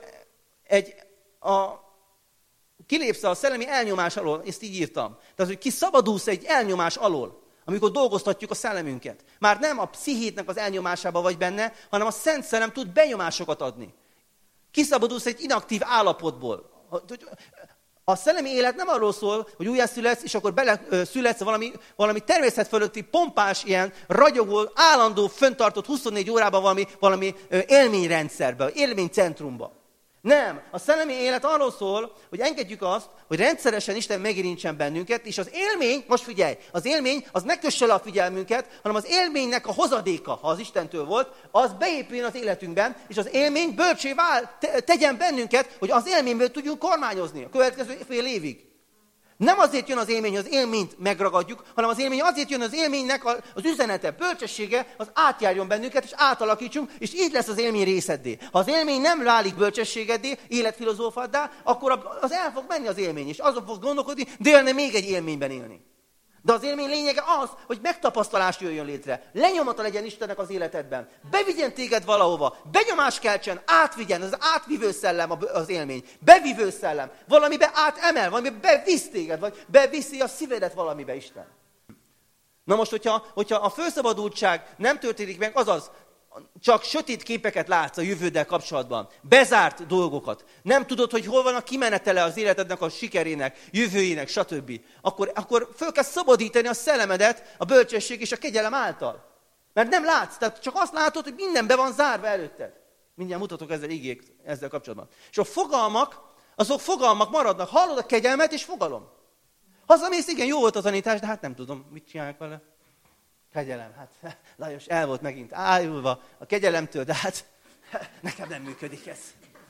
kilépsz a szellemi elnyomás alól, ezt így írtam. Tehát, hogy kiszabadulsz egy elnyomás alól, amikor dolgoztatjuk a szellemünket. Már nem a pszichétnek az elnyomásába vagy benne, hanem a Szent Szellem tud benyomásokat adni. Kiszabadulsz egy inaktív állapotból. A szellemi élet nem arról szól, hogy újjászületsz, és akkor beleszületsz valami természet fölötti pompás, ilyen ragyogó, állandó, föntartott 24 órában valami élményrendszerbe, élménycentrumba. Nem. A szellemi élet arról szól, hogy engedjük azt, hogy rendszeresen Isten megérintsen bennünket, és az élmény, most figyelj, az élmény az ne kösse le a figyelmünket, hanem az élménynek a hozadéka, ha az Istentől volt, az beépüljön az életünkben, és az élmény bölcsé tegyen bennünket, hogy az élményből tudjunk kormányozni a következő fél évig. Nem azért jön az élmény, hogy az élményt megragadjuk, hanem az élmény azért jön az élménynek az üzenete, bölcsessége, az átjárjon bennünket, és átalakítsunk, és így lesz az élmény részeddé. Ha az élmény nem válik bölcsességeddé, életfilozófaddá, akkor az el fog menni az élmény, és azon fog gondolkodni, de élne még egy élményben élni. De az élmény lényege az, hogy megtapasztalás jöjjön létre. Lenyomata legyen Istennek az életedben. Bevigyen téged valahova. Benyomás keltsen, átvigyen. Ez az átvivő szellem az élmény. Bevivő szellem. Valamibe átemel, valamibe bevisz téged, vagy beviszi a szívedet valamibe Isten. Na most, hogyha a felszabadultság nem történik meg, azaz csak sötét képeket látsz a jövőddel kapcsolatban, bezárt dolgokat, nem tudod, hogy hol van a kimenetele az életednek, a sikerének, jövőjének, stb. Akkor föl kell szabadítani a szellemedet a bölcsesség és a kegyelem által. Mert nem látsz, tehát csak azt látod, hogy minden be van zárva előtted. Mindjárt mutatok ezzel kapcsolatban. És a fogalmak, azok fogalmak maradnak. Hallod a kegyelmet és fogalom. Hazamész, igen, jó volt a tanítás, de hát nem tudom, mit csinálják vele. Kegyelem, hát Lajos el volt megint ájulva a kegyelemtől, de hát nekem nem működik ez.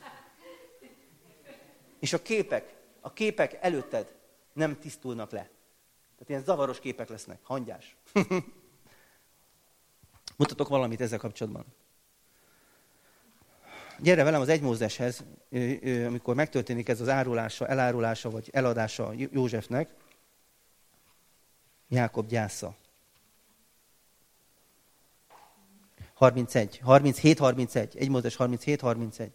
És a képek előtted nem tisztulnak le. Tehát ilyen zavaros képek lesznek, hangyás. Mutatok valamit ezzel kapcsolatban. Gyere velem az 1 Mózeshez, amikor megtörténik ez az elárulása vagy eladása Józsefnek. Jákob gyásza. 37-31. 1 Mózes 37-31.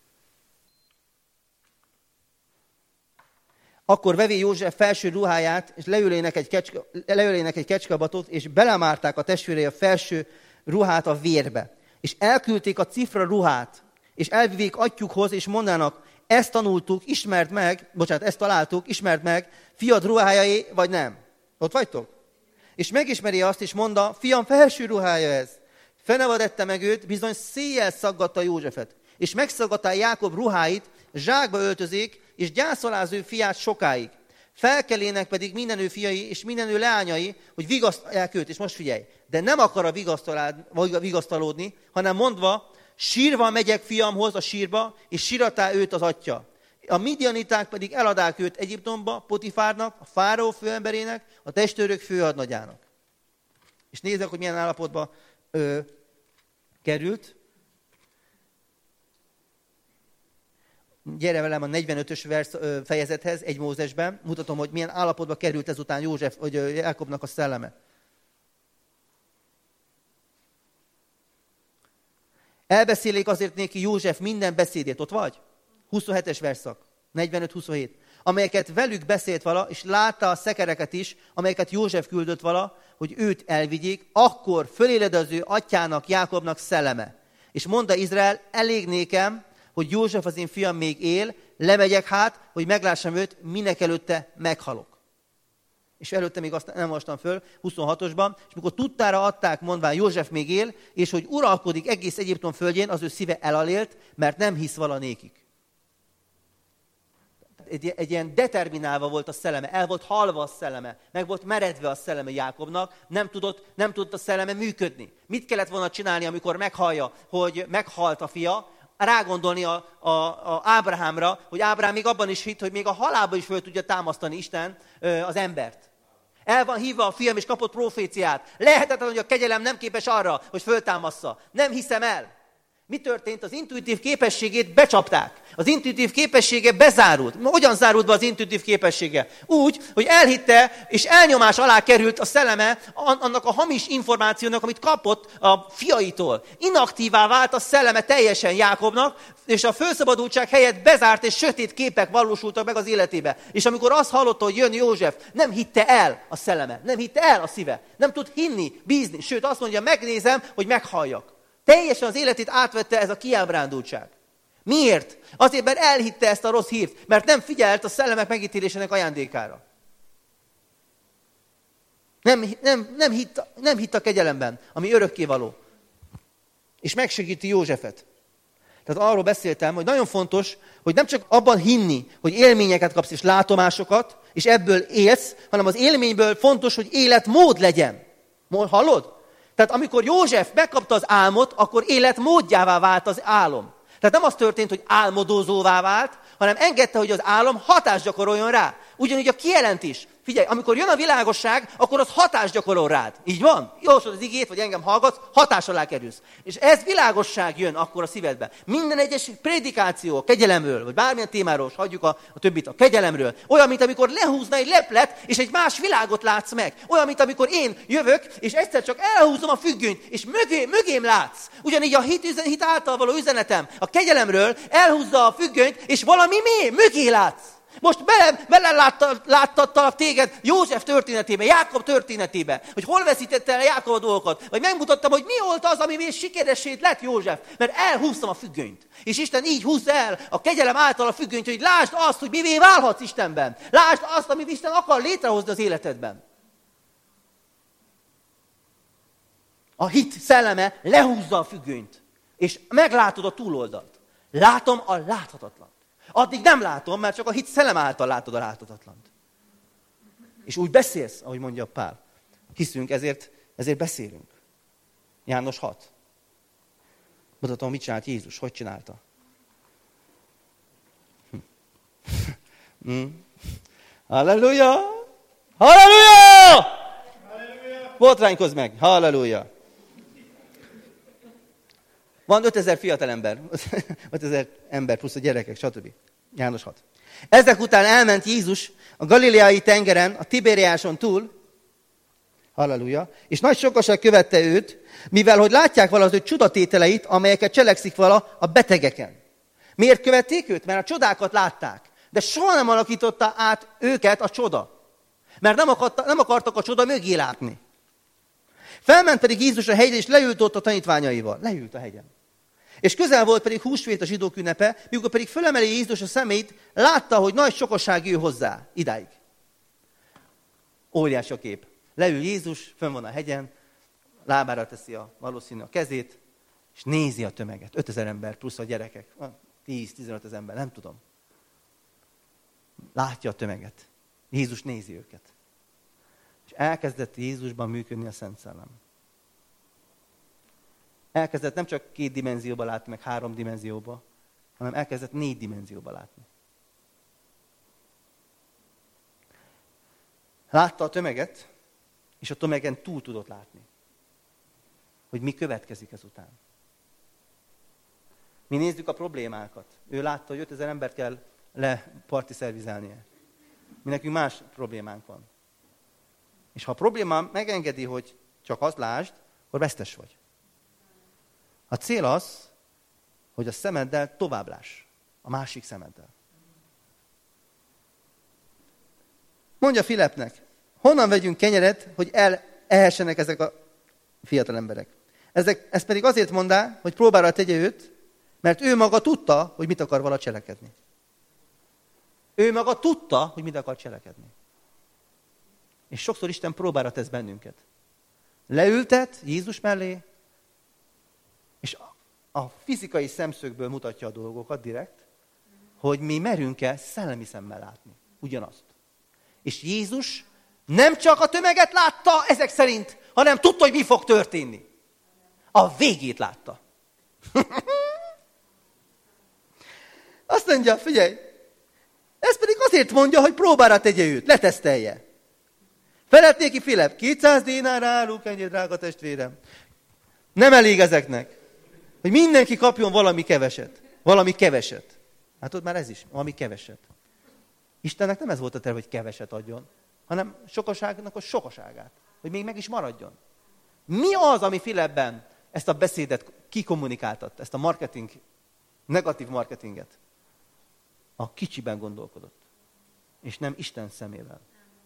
Akkor vevé József felső ruháját, és leülének egy kecskebatot, és belemárták a testvérei a felső ruhát a vérbe. És elküldték a cifra ruhát, és elvivék atyjukhoz, és mondanak, ezt találtuk, ismerd meg, fiad ruhájaé, vagy nem. Ott vagytok? És megismeri azt, és mondta, fiam, felső ruhája ez. Fenevadette meg őt, bizony széjjel szaggatta Józsefet. És megszaggatta Jákob ruháit, zsákba öltözik, és gyászolá az ő fiát sokáig. Felkelének pedig minden ő fiai és minden ő leányai, hogy vigasztalják őt. És most figyelj, de nem akar a vigasztalódni, hanem mondva, sírva megyek fiamhoz a sírba, és síratá őt az atya. A midianiták pedig eladák őt Egyiptomba, Potifárnak, a fáraó főemberének, a testőrök főhadnagyának. És nézzük, hogy milyen állapotba került. Gyere velem a 45-ös fejezethez, 1 Mózesben. Mutatom, hogy milyen állapotba került ezután Jákobnak a szelleme. Elbeszélik azért néki József minden beszédét. Ott vagy? 27-es verszak. 45-27. Amelyeket velük beszélt vala, és látta a szekereket is, amelyeket József küldött vala, hogy őt elvigyék, akkor föléled az ő atyának, Jákobnak szelleme. És mondta Izrael, elég nékem, hogy József az én fiam még él, lemegyek hát, hogy meglássam őt, minek előtte meghalok. És előtte még azt nem olvastam föl, 26-osban, és mikor tudtára adták, mondván József még él, és hogy uralkodik egész Egyiptom földjén, az ő szíve elalélt, mert nem hisz vala nékik. Egy ilyen determinálva volt a szelleme, el volt halva a szelleme, meg volt meredve a szelleme Jákobnak, nem tudott a szelleme működni. Mit kellett volna csinálni, amikor meghallja, hogy meghalt a fia? Rágondolni a Ábrahámra, hogy Ábrahám még abban is hitt, hogy még a halálba is föl tudja támasztani Isten az embert. El van hívva a fiam, és kapott proféciát. Lehetetlen, hogy a kegyelem nem képes arra, hogy föltámassza. Nem hiszem el. Mi történt? Az intuitív képességét becsapták. Az intuitív képessége bezárult. Hogyan zárult be az intuitív képessége? Úgy, hogy elhitte, és elnyomás alá került a szelleme annak a hamis információnak, amit kapott a fiaitól. Inaktívá vált a szelleme teljesen Jákobnak, és a felszabadultság helyett bezárt és sötét képek valósultak meg az életébe. És amikor azt hallotta, hogy jön József, nem hitte el a szelleme, nem hitte el a szíve. Nem tud hinni, bízni, sőt azt mondja, megnézem, hogy meghalljak. Teljesen az életét átvette ez a kiábrándultság. Miért? Azért, mert elhitte ezt a rossz hírt, mert nem figyelt a szellemek megítélésének ajándékára. Nem hitt a kegyelemben, ami örökkévaló. És megsegíti Józsefet. Tehát arról beszéltem, hogy nagyon fontos, hogy nem csak abban hinni, hogy élményeket kapsz és látomásokat, és ebből élsz, hanem az élményből fontos, hogy életmód legyen. Hallod? Tehát amikor József megkapta az álmot, akkor életmódjává vált az álom. Tehát nem az történt, hogy álmodozóvá vált, hanem engedte, hogy az álom hatást gyakoroljon rá. Ugyanígy a kijelentés. Figyelj, amikor jön a világosság, akkor az hatást gyakorol rád. Így van? Olvasod az igét, vagy engem hallgatsz, hatás alá kerülsz. És ez világosság jön akkor a szívedbe. Minden egyes prédikáció a kegyelemről, vagy bármilyen témáról, hagyjuk a többit a kegyelemről. Olyan, mint amikor lehúzna egy leplet, és egy más világot látsz meg. Olyan, mint amikor én jövök, és egyszer csak elhúzom a függönyt, és mögém látsz. Ugyanígy a hit által való üzenetem a kegyelemről elhúzza a függönyt, és valami mögé látsz. Most láttattalak téged József történetébe, Jákob történetébe, hogy hol veszítette el Jákob a dolgokat, vagy megmutattam, hogy mi volt az, ami még sikeressé lett József, mert elhúztam a függönyt. És Isten így húzza el a kegyelem által a függönyt, hogy lásd azt, hogy mivé válhatsz Istenben. Lásd azt, amit Isten akar létrehozni az életedben. A hit szelleme lehúzza a függönyt, és meglátod a túloldalt. Látom a láthatatlant. Addig nem látom, mert csak a hit szellem által látod a láthatatlant. És úgy beszélsz, ahogy mondja Pál. Hiszünk, ezért beszélünk. János 6. Mutatom, mit csinált Jézus, hogy csinálta. Halleluja! Halleluja! Botránykozz meg! Halleluja! Van 5000 fiatal ember, 5000 ember plusz a gyerekek, stb. János 6. Ezek után elment Jézus a galileai tengeren, a Tibériáson túl, halleluja, és nagy sokaság követte őt, mivel hogy látják vala az ő csodatételeit, amelyeket cselekszik vala a betegeken. Miért követték őt? Mert a csodákat látták. De soha nem alakította át őket a csoda. Mert nem akartak a csoda mögé látni. Felment pedig Jézus a hegyre, és leült ott a tanítványaival. Leült a hegyen. És közel volt pedig húsvét a zsidók ünnepe, mikor pedig fölemeli Jézus a szemét, látta, hogy nagy sokaság jön hozzá. Idáig. Óriás a kép. Leül Jézus, fönn van a hegyen, lábára teszi valószínű a kezét, és nézi a tömeget. 5000 ember plusz a gyerekek. 10-15 ezer ember, nem tudom. Látja a tömeget. Jézus nézi őket. És elkezdett Jézusban működni a Szent Szellem. Elkezdett nem csak 2 dimenzióba látni, meg 3 dimenzióba, hanem elkezdett 4 dimenzióba látni. Látta a tömeget, és a tömegen túl tudott látni. Hogy mi következik ezután. Mi nézzük a problémákat. Ő látta, hogy 5000 embert kell leparti szervizelnie. Mi nekünk más problémánk van. És ha a problémám megengedi, hogy csak azt lásd, akkor vesztes vagy. A cél az, hogy a szemeddel tovább láss. A másik szemeddel. Mondja Filipnek, honnan vegyünk kenyeret, hogy elehessenek ezek a fiatal emberek. Ez pedig azért mondá, hogy próbára tegye őt, mert ő maga tudta, hogy mit akar vala cselekedni. Ő maga tudta, hogy mit akar cselekedni. És sokszor Isten próbára tesz bennünket. Leültet Jézus mellé, és a fizikai szemszögből mutatja a dolgokat direkt, hogy mi merünk-e szellemi szemmel látni. Ugyanazt. És Jézus nem csak a tömeget látta ezek szerint, hanem tudta, hogy mi fog történni. A végét látta. Azt mondja, figyelj, ez pedig azért mondja, hogy próbára tegye őt, letesztelje. Felett néki Filip, 200 dinár áruk, ennyi drága testvérem. Nem elég ezeknek, hogy mindenki kapjon valami keveset. Valami keveset. Hát ott már ez is, valami keveset. Istennek nem ez volt a terv, hogy keveset adjon, hanem sokaságnak a sokaságát, hogy még meg is maradjon. Mi az, ami Filipben ezt a beszédet kikommunikáltat, ezt a negatív marketinget? A kicsiben gondolkodott, és nem Isten szemével.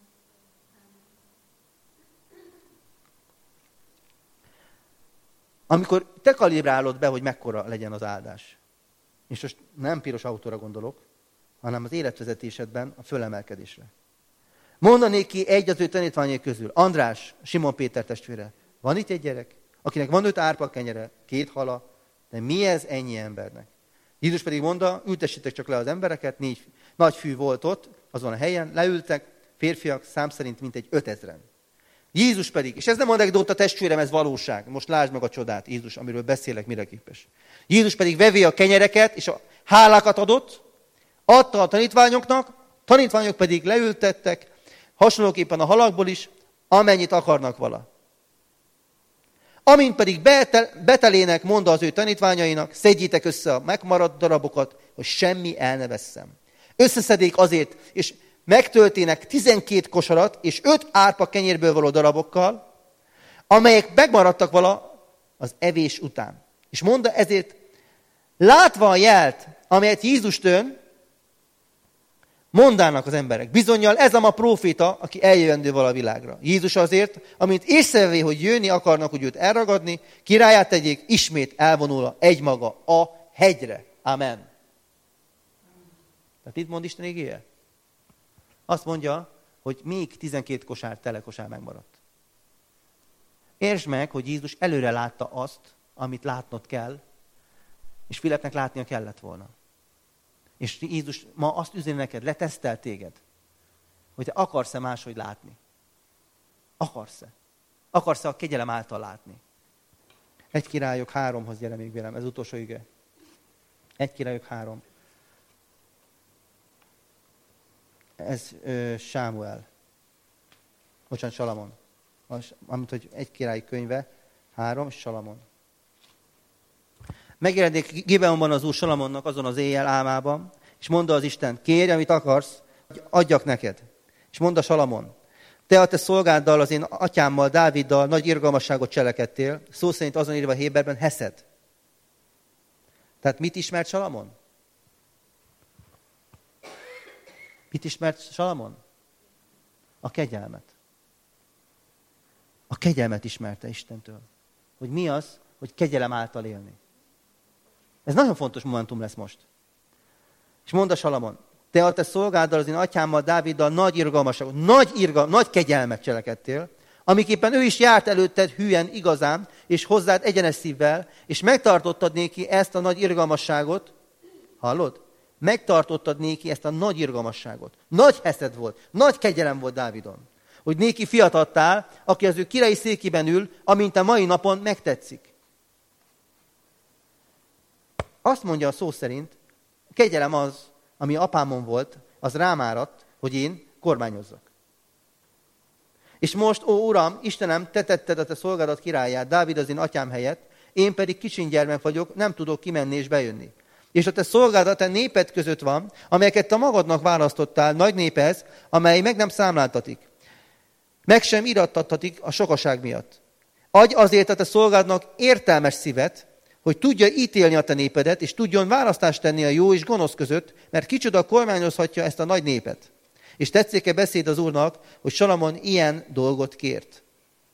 Amikor te kalibrálod be, hogy mekkora legyen az áldás, és most nem piros autóra gondolok, hanem az életvezetésedben a fölemelkedésre. Mondanék ki egy az ő tanítványai közül, András, Simon Péter testvére, van itt egy gyerek, akinek van 5 árpa kenyere, 2 hala, de mi ez ennyi embernek? Jézus pedig mondta, ültessétek csak le az embereket, 4 nagy fű volt ott, azon a helyen, leültek, férfiak, szám szerint mintegy 5000-en. Jézus pedig, és ez nem anekdóta testvérem, ez valóság. Most lásd meg a csodát, Jézus, amiről beszélek, mire képes. Jézus pedig vevé a kenyereket, és a hálákat adott, adta a tanítványok pedig leültettek, hasonlóképpen a halakból is, amennyit akarnak vala. Amint pedig betelének mondta az ő tanítványainak, szedjétek össze a megmaradt darabokat, hogy semmi el ne vesszem. Összeszedék azért, és megtöltének 12 kosarat, és 5 árpa kenyérből való darabokkal, amelyek megmaradtak vala az evés után. És mondta ezért, látva a jelt, amelyet Jézus tön, mondának az emberek, bizonnyal ez a ma próféta, aki eljövendő vala a világra. Jézus azért, amint észrevé, hogy jönni akarnak, hogy őt elragadni, királyát tegyék, ismét elvonul egymaga a hegyre. Amen. Tehát itt mond Isten igéje? Azt mondja, hogy még 12 kosár, telekosár megmaradt. Értsd meg, hogy Jézus előre látta azt, amit látnod kell, és Filipnek látnia kellett volna. És Jézus ma azt üzeni neked, letesztel téged, hogy te akarsz-e máshogy látni. Akarsz-e? Akarsz-e a kegyelem által látni? 1 Királyok 3-hoz gyere még velem, ez utolsó ige. 1 Királyok 3. Ez Sámuel. Bocsánat, Salamon. Amit, hogy 1 Király könyve, 3, és Salamon. Megjelenik Gibeonban az Úr Salamonnak azon az éjjel álmában, és mondta az Isten, kérj, amit akarsz, adjak neked. És mondta Salamon, te a te szolgáddal, az én atyámmal, Dáviddal nagy irgalmasságot cselekedtél, szó szerint azon írva a Héberben Heszed. Tehát mit ismert Salamon? Mit ismert Salamon? A kegyelmet. A kegyelmet ismerte Istentől. Hogy mi az, hogy kegyelem által élni. Ez nagyon fontos momentum lesz most. És mondta Salamon, te a te szolgáddal, az én atyámmal, Dáviddal nagy irgalmasságot, nagy kegyelmet cselekedtél, amiképpen ő is járt előtted hűen, igazán, és hozzád egyenes szívvel, és megtartottad néki ezt a nagy irgalmasságot. Hallod? Megtartottad néki ezt a nagy irgalmasságot. Nagy heszed volt, nagy kegyelem volt Dávidon. Hogy néki fiat adtál, aki az ő királyi székében ül, amint a mai napon megtetszik. Azt mondja a szó szerint, a kegyelem az, ami apámon volt, az rám áradt, hogy én kormányozzak. És most, ó Uram, Istenem, te tetted a te szolgádat királyát, Dávid az én atyám helyett, én pedig kicsin gyermek vagyok, nem tudok kimenni és bejönni. És a te szolgádat a néped között van, amelyeket te magadnak választottál, nagy néphez, amely meg nem számláltatik. Meg sem irattatik a sokaság miatt. Adj azért a te szolgádnak értelmes szívet, hogy tudja ítélni a te népedet, és tudjon választást tenni a jó és gonosz között, mert kicsoda kormányozhatja ezt a nagy népet. És tetszék-e beszéd az Úrnak, hogy Salamon ilyen dolgot kért?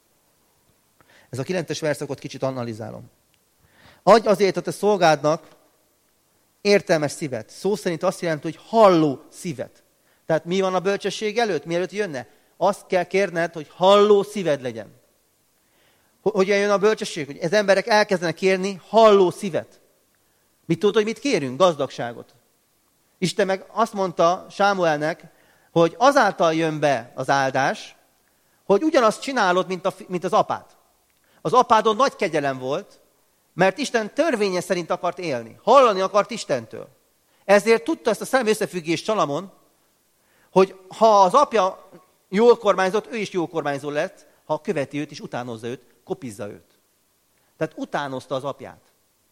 Ez a 9-es verszakot kicsit analizálom. Adj azért a te szolgádnak értelmes szívet. Szó szerint azt jelenti, hogy halló szívet. Tehát mi van a bölcsesség előtt, mielőtt jönne? Azt kell kérned, hogy halló szíved legyen. Hogyan jön a bölcsesség? Hogy az emberek elkezdenek kérni halló szívet. Mit tudod, hogy mit kérünk? Gazdagságot. Isten meg azt mondta Sámuelnek, hogy azáltal jön be az áldás, hogy ugyanazt csinálod, mint az apád. Az apádon nagy kegyelem volt, mert Isten törvénye szerint akart élni. Hallani akart Istentől. Ezért tudta ezt a szemösszefüggést Salamon, hogy ha az apja jól kormányzott, ő is jól kormányzó lett, ha követi őt és utánozza őt, kopizza őt. Tehát utánozta az apját.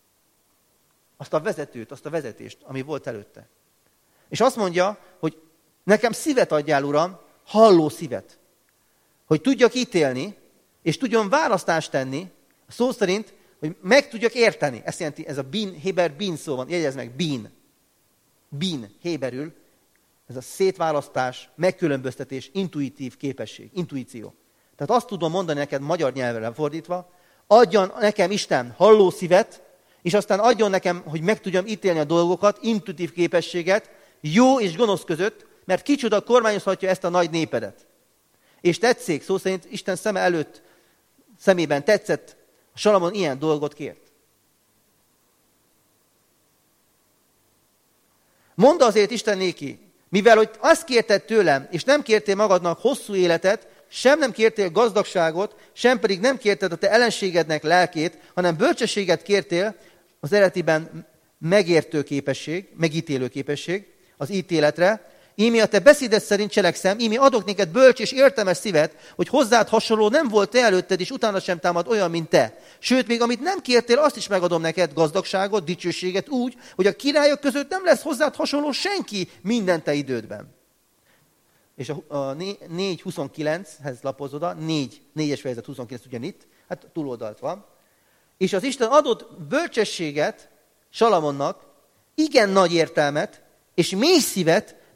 Azt a vezetőt, azt a vezetést, ami volt előtte. És azt mondja, hogy nekem szívet adjál, Uram, halló szívet. Hogy tudjak ítélni, és tudjon választást tenni, a szó szerint, hogy meg tudjak érteni. Ezt jelenti, ez a bin, héber bin szó van, jegyezd meg, bin. Bin, héberül, ez a szétválasztás, megkülönböztetés, intuitív képesség, intuíció. Tehát azt tudom mondani neked magyar nyelvre fordítva, adjon nekem Isten halló szívet, és aztán adjon nekem, hogy meg tudjam ítélni a dolgokat, intuitív képességet, jó és gonosz között, mert kicsoda kormányozhatja ezt a nagy népedet. És tetszék, szó szerint Isten szemében tetszett, Salamon ilyen dolgot kért. Mondd azért Isten néki, mivel hogy azt kérted tőlem, és nem kértél magadnak hosszú életet, sem nem kértél gazdagságot, sem pedig nem kérted a te ellenségednek lelkét, hanem bölcsességet kértél, az eredetiben megértő képesség, megítélő képesség az ítéletre, ími a te beszéded szerint cselekszem, ími adok néked bölcs és értelmes szívet, hogy hozzád hasonló nem volt te előtted, és utána sem támad olyan, mint te. Sőt, még amit nem kértél, azt is megadom neked, gazdagságot, dicsőséget úgy, hogy a királyok között nem lesz hozzád hasonló senki minden te idődben. És a 4.29-hez lapoz oda, 4-es fejezet 29 ugyanitt, hát túloldalt van. És az Isten adott bölcsességet Salamonnak, igen nagy értelmet, és mély szívet,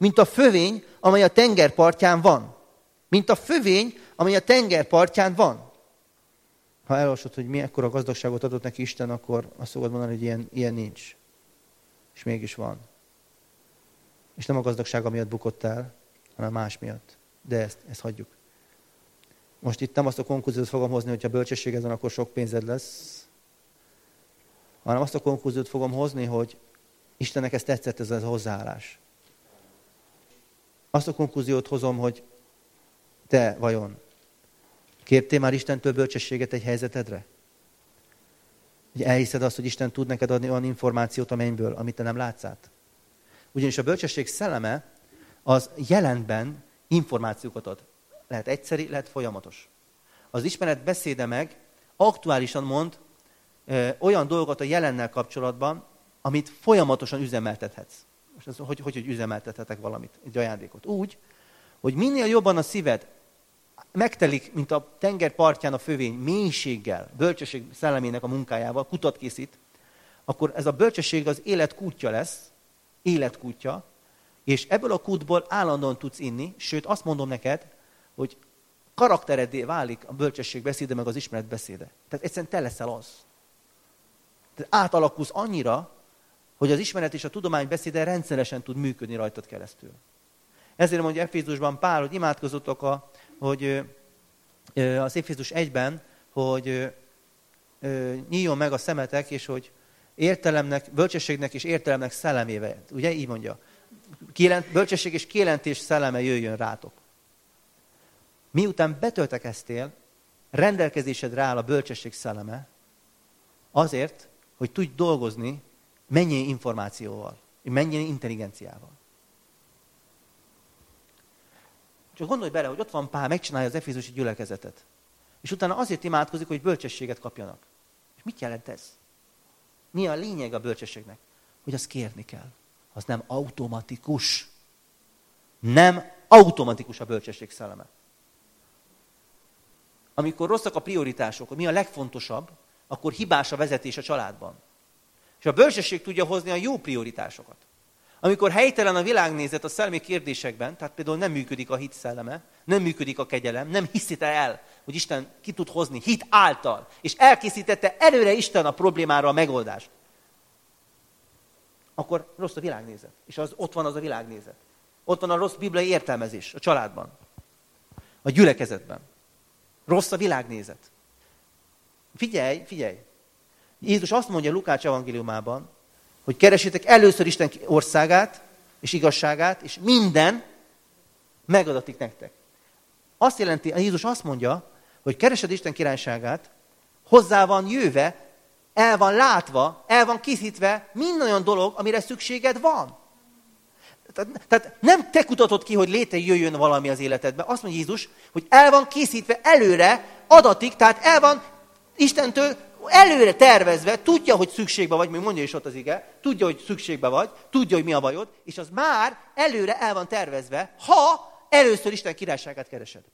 mint a fövény, amely a tengerpartján van. Mint a fövény, amely a tengerpartján van. Ha elolvasod, hogy mekkora gazdagságot adott neki Isten, akkor azt fogod mondani, hogy ilyen nincs. És mégis van. És nem a gazdagsága miatt bukott el, hanem más miatt. De ezt hagyjuk. Most itt nem azt a konklúziót fogom hozni, hogy ha bölcsességed van, akkor sok pénzed lesz, hanem azt a konklúziót fogom hozni, hogy Istennek ez tetszett, ez a hozzáállás. Azt a konklúziót hozom, hogy te vajon kértél már Istentől bölcsességet egy helyzetedre? Hogy elhiszed azt, hogy Isten tud neked adni olyan információt a mennyből, amit te nem látsz át? Ugyanis a bölcsesség szelleme az jelenben információkat ad. Lehet egyszeri, lehet folyamatos. Az ismeret beszéde meg aktuálisan mond olyan dolgokat a jelennel kapcsolatban, amit folyamatosan üzemeltethetsz. Most ez, hogy üzemeltethetek valamit, egy ajándékot? Úgy, hogy minél jobban a szíved megtelik, mint a tenger partján a fövény mélységgel, bölcsesség szellemének a munkájával, kutat készít, akkor ez a bölcsesség az életkútja lesz, életkútja, és ebből a kútból állandóan tudsz inni, sőt azt mondom neked, hogy karaktereddé válik a bölcsesség beszéde, meg az ismeret beszéde. Tehát egyszerűen te leszel az. Tehát átalakulsz annyira, hogy az ismeret és a tudomány beszéde rendszeresen tud működni rajtad keresztül. Ezért mondja Efézusban Pál, hogy imádkozzatok, hogy az Efézus 1-ben, hogy nyíljon meg a szemetek, és hogy értelemnek, bölcsességnek és értelemnek szellemével. Ugye így mondja. Bölcsesség és kijelentés szelleme jöjjön rátok. Miután betöltekeztél, rendelkezésedre áll a bölcsesség szelleme, azért, hogy tudj dolgozni mennyi információval, mennyi intelligenciával. Csak gondolj bele, hogy ott van Pál, megcsinálja az efézusi gyülekezetet. És utána azért imádkozik, hogy bölcsességet kapjanak. És mit jelent ez? Mi a lényeg a bölcsességnek? Hogy azt kérni kell. Az nem automatikus. Nem automatikus a bölcsesség szelleme. Amikor rosszak a prioritások, mi a legfontosabb, akkor hibás a vezetés a családban. És a bölcsesség tudja hozni a jó prioritásokat. Amikor helytelen a világnézet a szellemi kérdésekben, tehát például nem működik a hit szelleme, nem működik a kegyelem, nem hiszite el, hogy Isten ki tud hozni hit által, és elkészítette előre Isten a problémára a megoldást, akkor rossz a világnézet. És ott van az a világnézet. Ott van a rossz bibliai értelmezés a családban, a gyülekezetben. Rossz a világnézet. Figyelj! Jézus azt mondja Lukács evangéliumában, hogy keresétek először Isten országát és igazságát, és minden megadatik nektek. Azt jelenti, Jézus azt mondja, hogy keresed Isten királyságát, hozzá van jöve, el van látva, el van készítve minden olyan dolog, amire szükséged van. Tehát nem te kutatod ki, hogy létrejöjjön valami az életedbe. Azt mondja Jézus, hogy el van készítve előre, adatik, tehát el van Istentől előre tervezve, tudja, hogy szükségbe vagy, még mondja is ott az ige, tudja, hogy szükségbe vagy, tudja, hogy mi a bajod, és az már előre el van tervezve, ha először Isten királyságát keresed.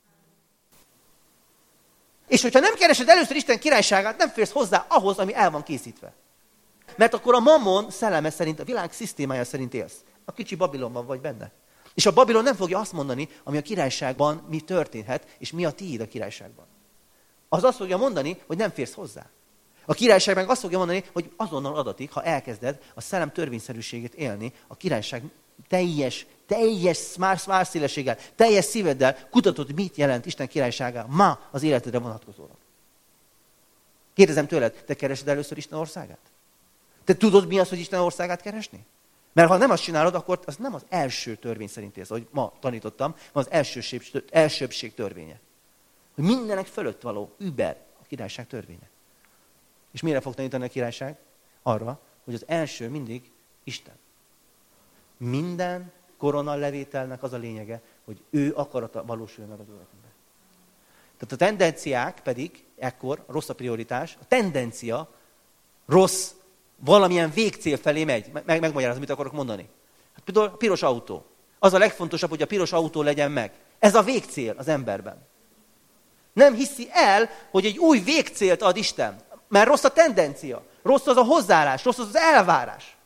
És hogyha nem keresed először Isten királyságát, nem férsz hozzá ahhoz, ami el van készítve. Mert akkor a mammon szelleme szerint, a világ szisztémája szerint élsz. A kicsi Babilonban vagy benne. És a Babilon nem fogja azt mondani, ami a királyságban mi történhet, és mi a tiéd a királyságban. Az azt fogja mondani, hogy nem férsz hozzá. A királyság meg azt fogja mondani, hogy azonnal adatik, ha elkezded a szellem törvényszerűségét élni, a királyság teljes szélességgel, teljes szíveddel kutatod, mit jelent Isten királysága ma az életedre vonatkozólag. Kérdezem tőled, te keresed először Isten országát? Te tudod, mi az, hogy Isten országát keresni? Mert ha nem azt csinálod, akkor az nem az első törvény szerint élsz, ahogy ma tanítottam, van az elsőbbség törvénye. Hogy mindenek fölött való über a királyság törvénye. És mire fog tanítani a királyság? Arra, hogy az első mindig Isten. Minden koronalevételnek az a lényege, hogy ő akarata valósuljon meg az életünkben. Tehát a tendenciák pedig, ekkor, rossz a prioritás, a tendencia rossz, valamilyen végcél felé megy. Megmagyarázom, mit akarok mondani. Hát például a piros autó. Az a legfontosabb, hogy a piros autó legyen meg. Ez a végcél az emberben. Nem hiszi el, hogy egy új végcélt ad Isten. Mert rossz a tendencia, rossz az a hozzáállás, rossz az az elvárás.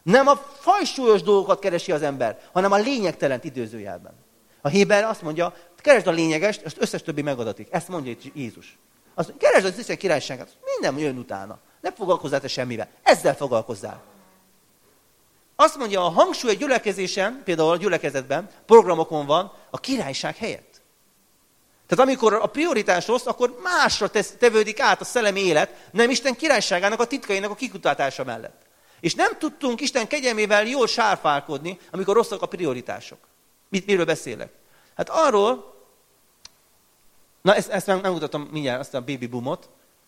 Nem a fajsúlyos dolgokat keresi az ember, hanem a lényegtelent idézőjelben. A Héber azt mondja, keresd a lényegest, az összes többi megadatik. Ezt mondja itt Jézus. Azt mondja, keresd az Isten királyságát, minden jön utána. Ne foglalkozzál te semmivel. Ezzel foglalkozzál. Azt mondja, a hangsúly a gyülekezésen, például a gyülekezetben, programokon van a királyság helyett. Tehát amikor a prioritás rossz, akkor másra tevődik át a szellemi élet, nem Isten királyságának, a titkainak a kikutatása mellett. És nem tudtunk Isten kegyelmével jól sárfálkodni, amikor rosszak a prioritások. Miről beszélek? Hát arról, na ezt megmutatom mindjárt, azt a baby boomot.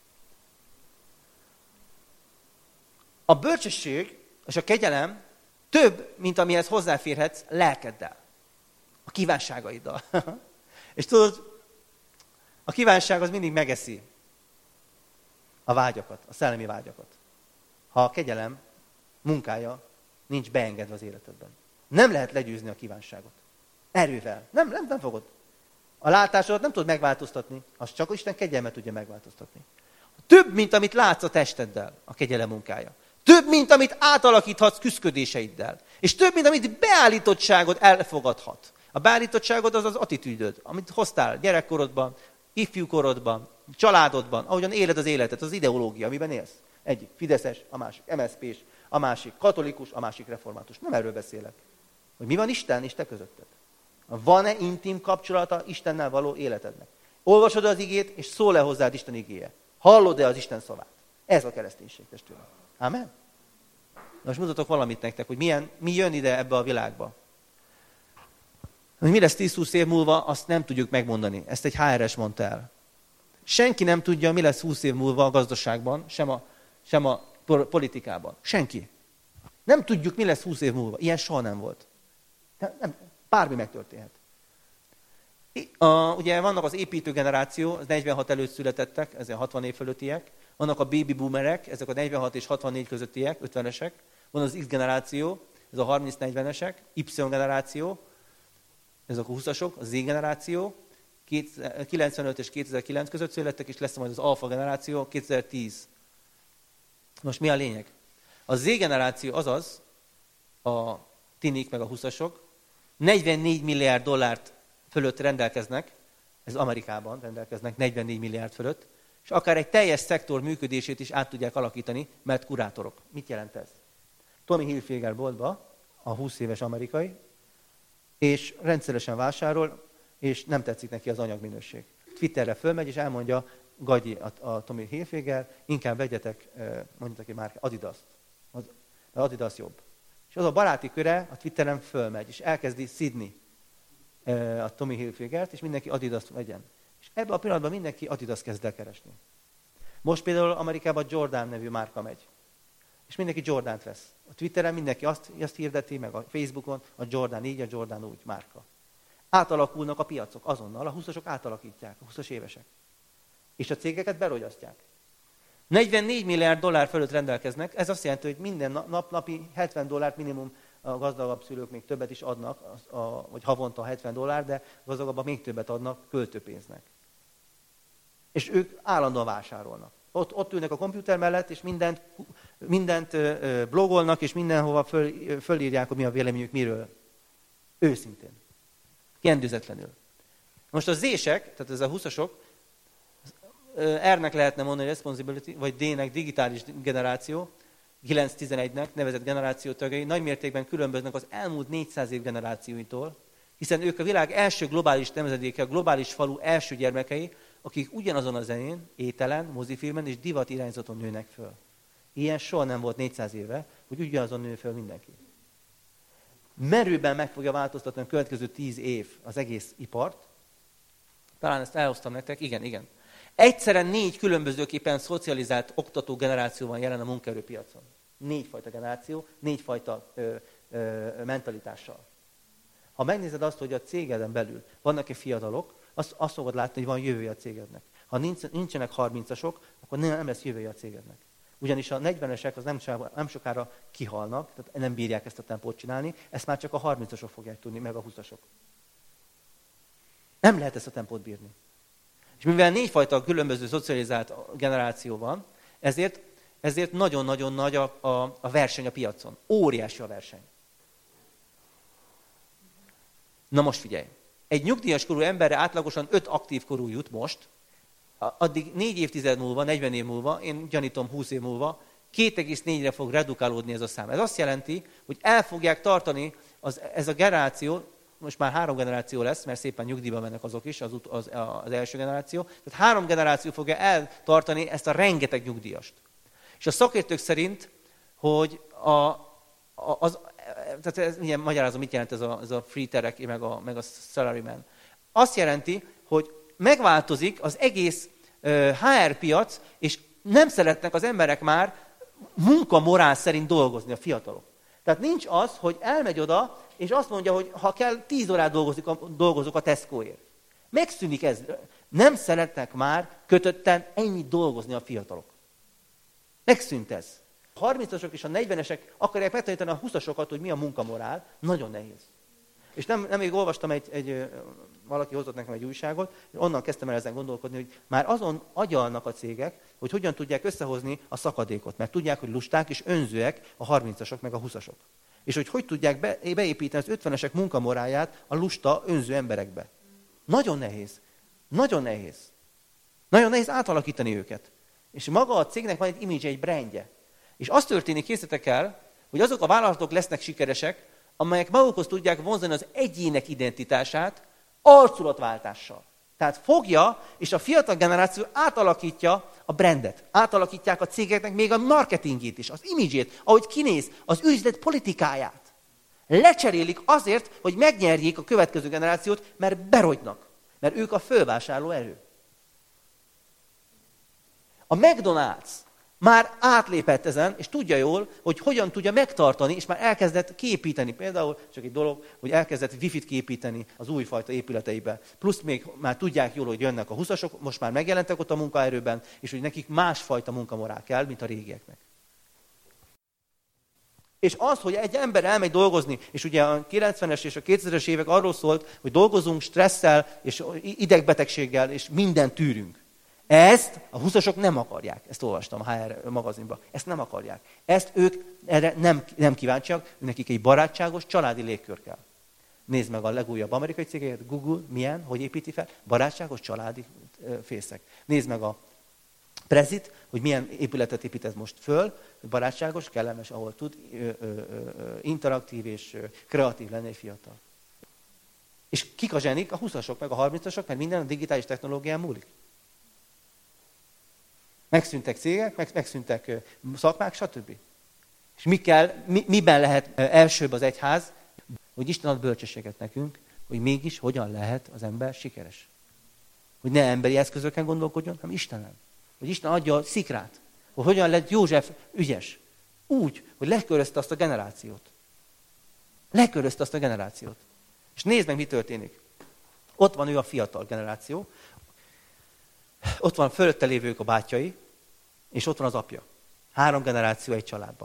A bölcsesség és a kegyelem több, mint amihez hozzáférhetsz lelkeddel, a kívánságaiddal. És tudod, a kívánság az mindig megeszi a vágyakat, a szellemi vágyakat. Ha a kegyelem munkája nincs beengedve az életedben. Nem lehet legyőzni a kívánságot. Erővel. Nem fogod. A látásodat nem tudod megváltoztatni, azt csak Isten kegyelme tudja megváltoztatni. Több, mint amit látsz a testeddel, a kegyelem munkája. Több, mint amit átalakíthatsz küszködéseiddel. És több, mint amit beállítottságod elfogadhat. A beállítottságod az az attitűdöd, amit hoztál gyerekkorodban, ifjúkorodban, családodban, ahogyan éled az életet, az ideológia, amiben élsz. Egyik fideszes, a másik MSZP-s, a másik katolikus, a másik református. Nem erről beszélek. Hogy mi van Isten és te közötted? Van-e intim kapcsolata Istennel való életednek? Olvasod az igét, és szól-e hozzád Isten igéje? Hallod-e az Isten szavát? Ez a kereszténység, testvérem. Amen? Most mutatok valamit nektek, hogy mi jön ide ebbe a világba. Hogy mi lesz 10-20 év múlva, azt nem tudjuk megmondani. Ezt egy HRS mondta el. Senki nem tudja, mi lesz 20 év múlva a gazdaságban, sem a politikában. Senki. Nem tudjuk, mi lesz 20 év múlva. Ilyen soha nem volt. Bármi megtörténhet. Ugye vannak az építő generáció, az 46 előtt születettek, ezek 60 év fölöttiek. Vannak a baby boomerek, ezek a 46 és 64 közöttiek, 50-esek. Van az X generáció, ez a 30-40-esek, Y generáció, ezek a 20-asok, a Z generáció, 95 és 2009 között születtek, és lesz majd az alfa generáció, 2010. Most mi a lényeg? A Z generáció azaz, a tinik meg a 20-asok, 44 milliárd dollárt fölött rendelkeznek, ez Amerikában rendelkeznek, 44 milliárd fölött, és akár egy teljes szektor működését is át tudják alakítani, mert kurátorok. Mit jelent ez? Tommy Hilfiger boltba, a 20 éves amerikai, és rendszeresen vásárol, és nem tetszik neki az anyagminőség. Twitterre fölmegy, és elmondja Gagyi, a Tommy Hilfiger, inkább vegyetek, mondjuk egy márka, Adidas-t. Az Adidas jobb. És az a baráti köre a Twitteren fölmegy, és elkezdi szidni a Tommy Hilfigert, és mindenki Adidas-t vegyen. És ebben a pillanatban mindenki Adidas kezd el keresni. Most például Amerikában Jordan nevű márka megy. És mindenki Jordant vesz. A Twitteren mindenki azt hirdeti, meg a Facebookon, a Jordan így, a Jordan úgy márka. Átalakulnak a piacok azonnal, a 20-asok átalakítják, a 20-as évesek. És a cégeket berogyasztják. 44 milliárd dollár fölött rendelkeznek, ez azt jelenti, hogy minden napi 70 dollárt minimum, a gazdagabb szülők még többet is adnak, vagy havonta 70 dollár, de gazdagabbak még többet adnak költőpénznek. És ők állandóan vásárolnak. Ott ülnek a komputer mellett, és mindent blogolnak, és mindenhova fölírják, hogy mi a véleményük miről. Őszintén. Kendüzetlenül. Most a Z-sek, tehát ez a 20-asok, R-nek lehetne mondani responsibility, vagy D-nek digitális generáció, 9-11-nek nevezett generáció tagjai nagy mértékben különböznek az elmúlt 400 év generációitól, hiszen ők a világ első globális nemzedéke, a globális falu első gyermekei, akik ugyanazon a zenén, ételen, mozifilmen és divat irányzaton nőnek föl. Ilyen soha nem volt 400 éve, hogy ugyanazon nő föl mindenki. Merőben meg fogja változtatni a következő 10 év az egész ipart. Talán ezt elhoztam nektek. Igen. Egyszerűen 4 különbözőképpen szocializált oktató generáció van jelen a munkaerőpiacon. 4 fajta generáció, 4 fajta mentalitással. Ha megnézed azt, hogy a cégeden belül vannak-e fiatalok, azt fogod látni, hogy van jövője a cégednek. Ha nincsenek 30-asok, akkor nem lesz jövője a cégednek. Ugyanis a 40-esek az nem sokára kihalnak, tehát nem bírják ezt a tempót csinálni, ezt már csak a 30-asok fogják tudni, meg a 20-asok. Nem lehet ezt a tempót bírni. És mivel 4 fajta különböző szocializált generáció van, ezért ezért nagyon-nagyon nagy a verseny a piacon. Óriási a verseny. Na most figyelj. Egy nyugdíjas korú emberre átlagosan 5 aktív korú jut most, addig 4 évtized múlva, 40 év múlva, én gyanítom 20 év múlva, 2,4-re fog redukálódni ez a szám. Ez azt jelenti, hogy el fogják tartani ez a generáció, most már 3 generáció lesz, mert szépen nyugdíjba mennek azok is, az első generáció. Tehát 3 generáció fogja eltartani ezt a rengeteg nyugdíjast. És a szakértők szerint, hogy tehát ez, magyarázom, mit jelent ez a free terek, meg a salaryman. Azt jelenti, hogy megváltozik az egész HR piac, és nem szeretnek az emberek már munkamorál szerint dolgozni, a fiatalok. Tehát nincs az, hogy elmegy oda, és azt mondja, hogy ha kell, 10 órát dolgozok a Tescoért. Megszűnik ez. Nem szeretnek már kötötten ennyit dolgozni a fiatalok. Megszűnt ez. A 30-asok és a 40-esek akarják megtanítani a 20-asokat, hogy mi a munkamorál. Nagyon nehéz. És nemrég olvastam, valaki hozott nekem egy újságot, és onnan kezdtem el ezen gondolkodni, hogy már azon agyalnak a cégek, hogy hogyan tudják összehozni a szakadékot. Mert tudják, hogy lusták és önzőek a 30-asok meg a 20-asok. És hogy tudják beépíteni az 50-esek munkamorálját a lusta, önző emberekbe. Nagyon nehéz. Nagyon nehéz. Nagyon nehéz átalakítani őket. És maga a cégnek van egy image, egy brandje. És az történik, készítek el, hogy azok a vállalatok lesznek sikeresek, amelyek magukhoz tudják vonzani az egyének identitását arculatváltással. Tehát fogja, és a fiatal generáció átalakítja a brandet. Átalakítják a cégeknek még a marketingét is, az imidzsét, ahogy kinéz, az üzlet politikáját. Lecserélik azért, hogy megnyerjék a következő generációt, mert berogynak. Mert ők a fölvásárló erő. A McDonald's már átlépett ezen, és tudja jól, hogy hogyan tudja megtartani, és már elkezdett kiépíteni. Például, csak egy dolog, hogy elkezdett wifi-t kiépíteni az újfajta épületeibe. Plusz még már tudják jól, hogy jönnek a 20-asok, most már megjelentek ott a munkaerőben, és hogy nekik másfajta munkamorál kell, mint a régieknek. És az, hogy egy ember elmegy dolgozni, és ugye a 90-es és a 2000-es évek arról szólt, hogy dolgozunk stresszel, és idegbetegséggel, és mindent tűrünk. Ezt a 20-asok nem akarják. Ezt olvastam a HR magazinban. Ezt nem akarják. Ezt ők erre nem kíváncsiak, nekik egy barátságos, családi légkör kell. Nézd meg a legújabb amerikai cégeket, Google, milyen, hogy építi fel? Barátságos, családi fészek. Nézd meg a Prezit, hogy milyen épületet épít most föl, barátságos, kellemes, ahol tud interaktív és kreatív lenni egy fiatal. És kik a zsenik? A 20-asok, meg a 30-asok, mert minden a digitális technológián múlik. Megszűntek cégek, megszűntek szakmák, stb. És miben lehet elsőbb az egyház, hogy Isten ad bölcsességet nekünk, hogy mégis hogyan lehet az ember sikeres. Hogy ne emberi eszközöken gondolkodjon, hanem Istenen. Hogy Isten adja a szikrát. Hogy hogyan lett József ügyes. Úgy, hogy lekörözte azt a generációt. Lekörözte azt a generációt. És nézd meg, mi történik. Ott van ő a fiatal generáció, ott van fölötte lévők a bátyai, és ott van az apja. 3 generáció egy családban.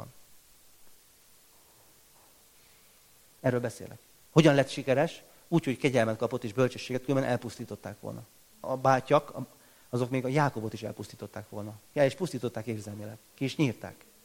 Erről beszélek. Hogyan lett sikeres? Úgy, hogy kegyelmet kapott és bölcsességet, különben elpusztították volna. A bátyak, azok még a Jákobot is elpusztították volna. Ja, és pusztították érzelmileg. Ki is nyírták.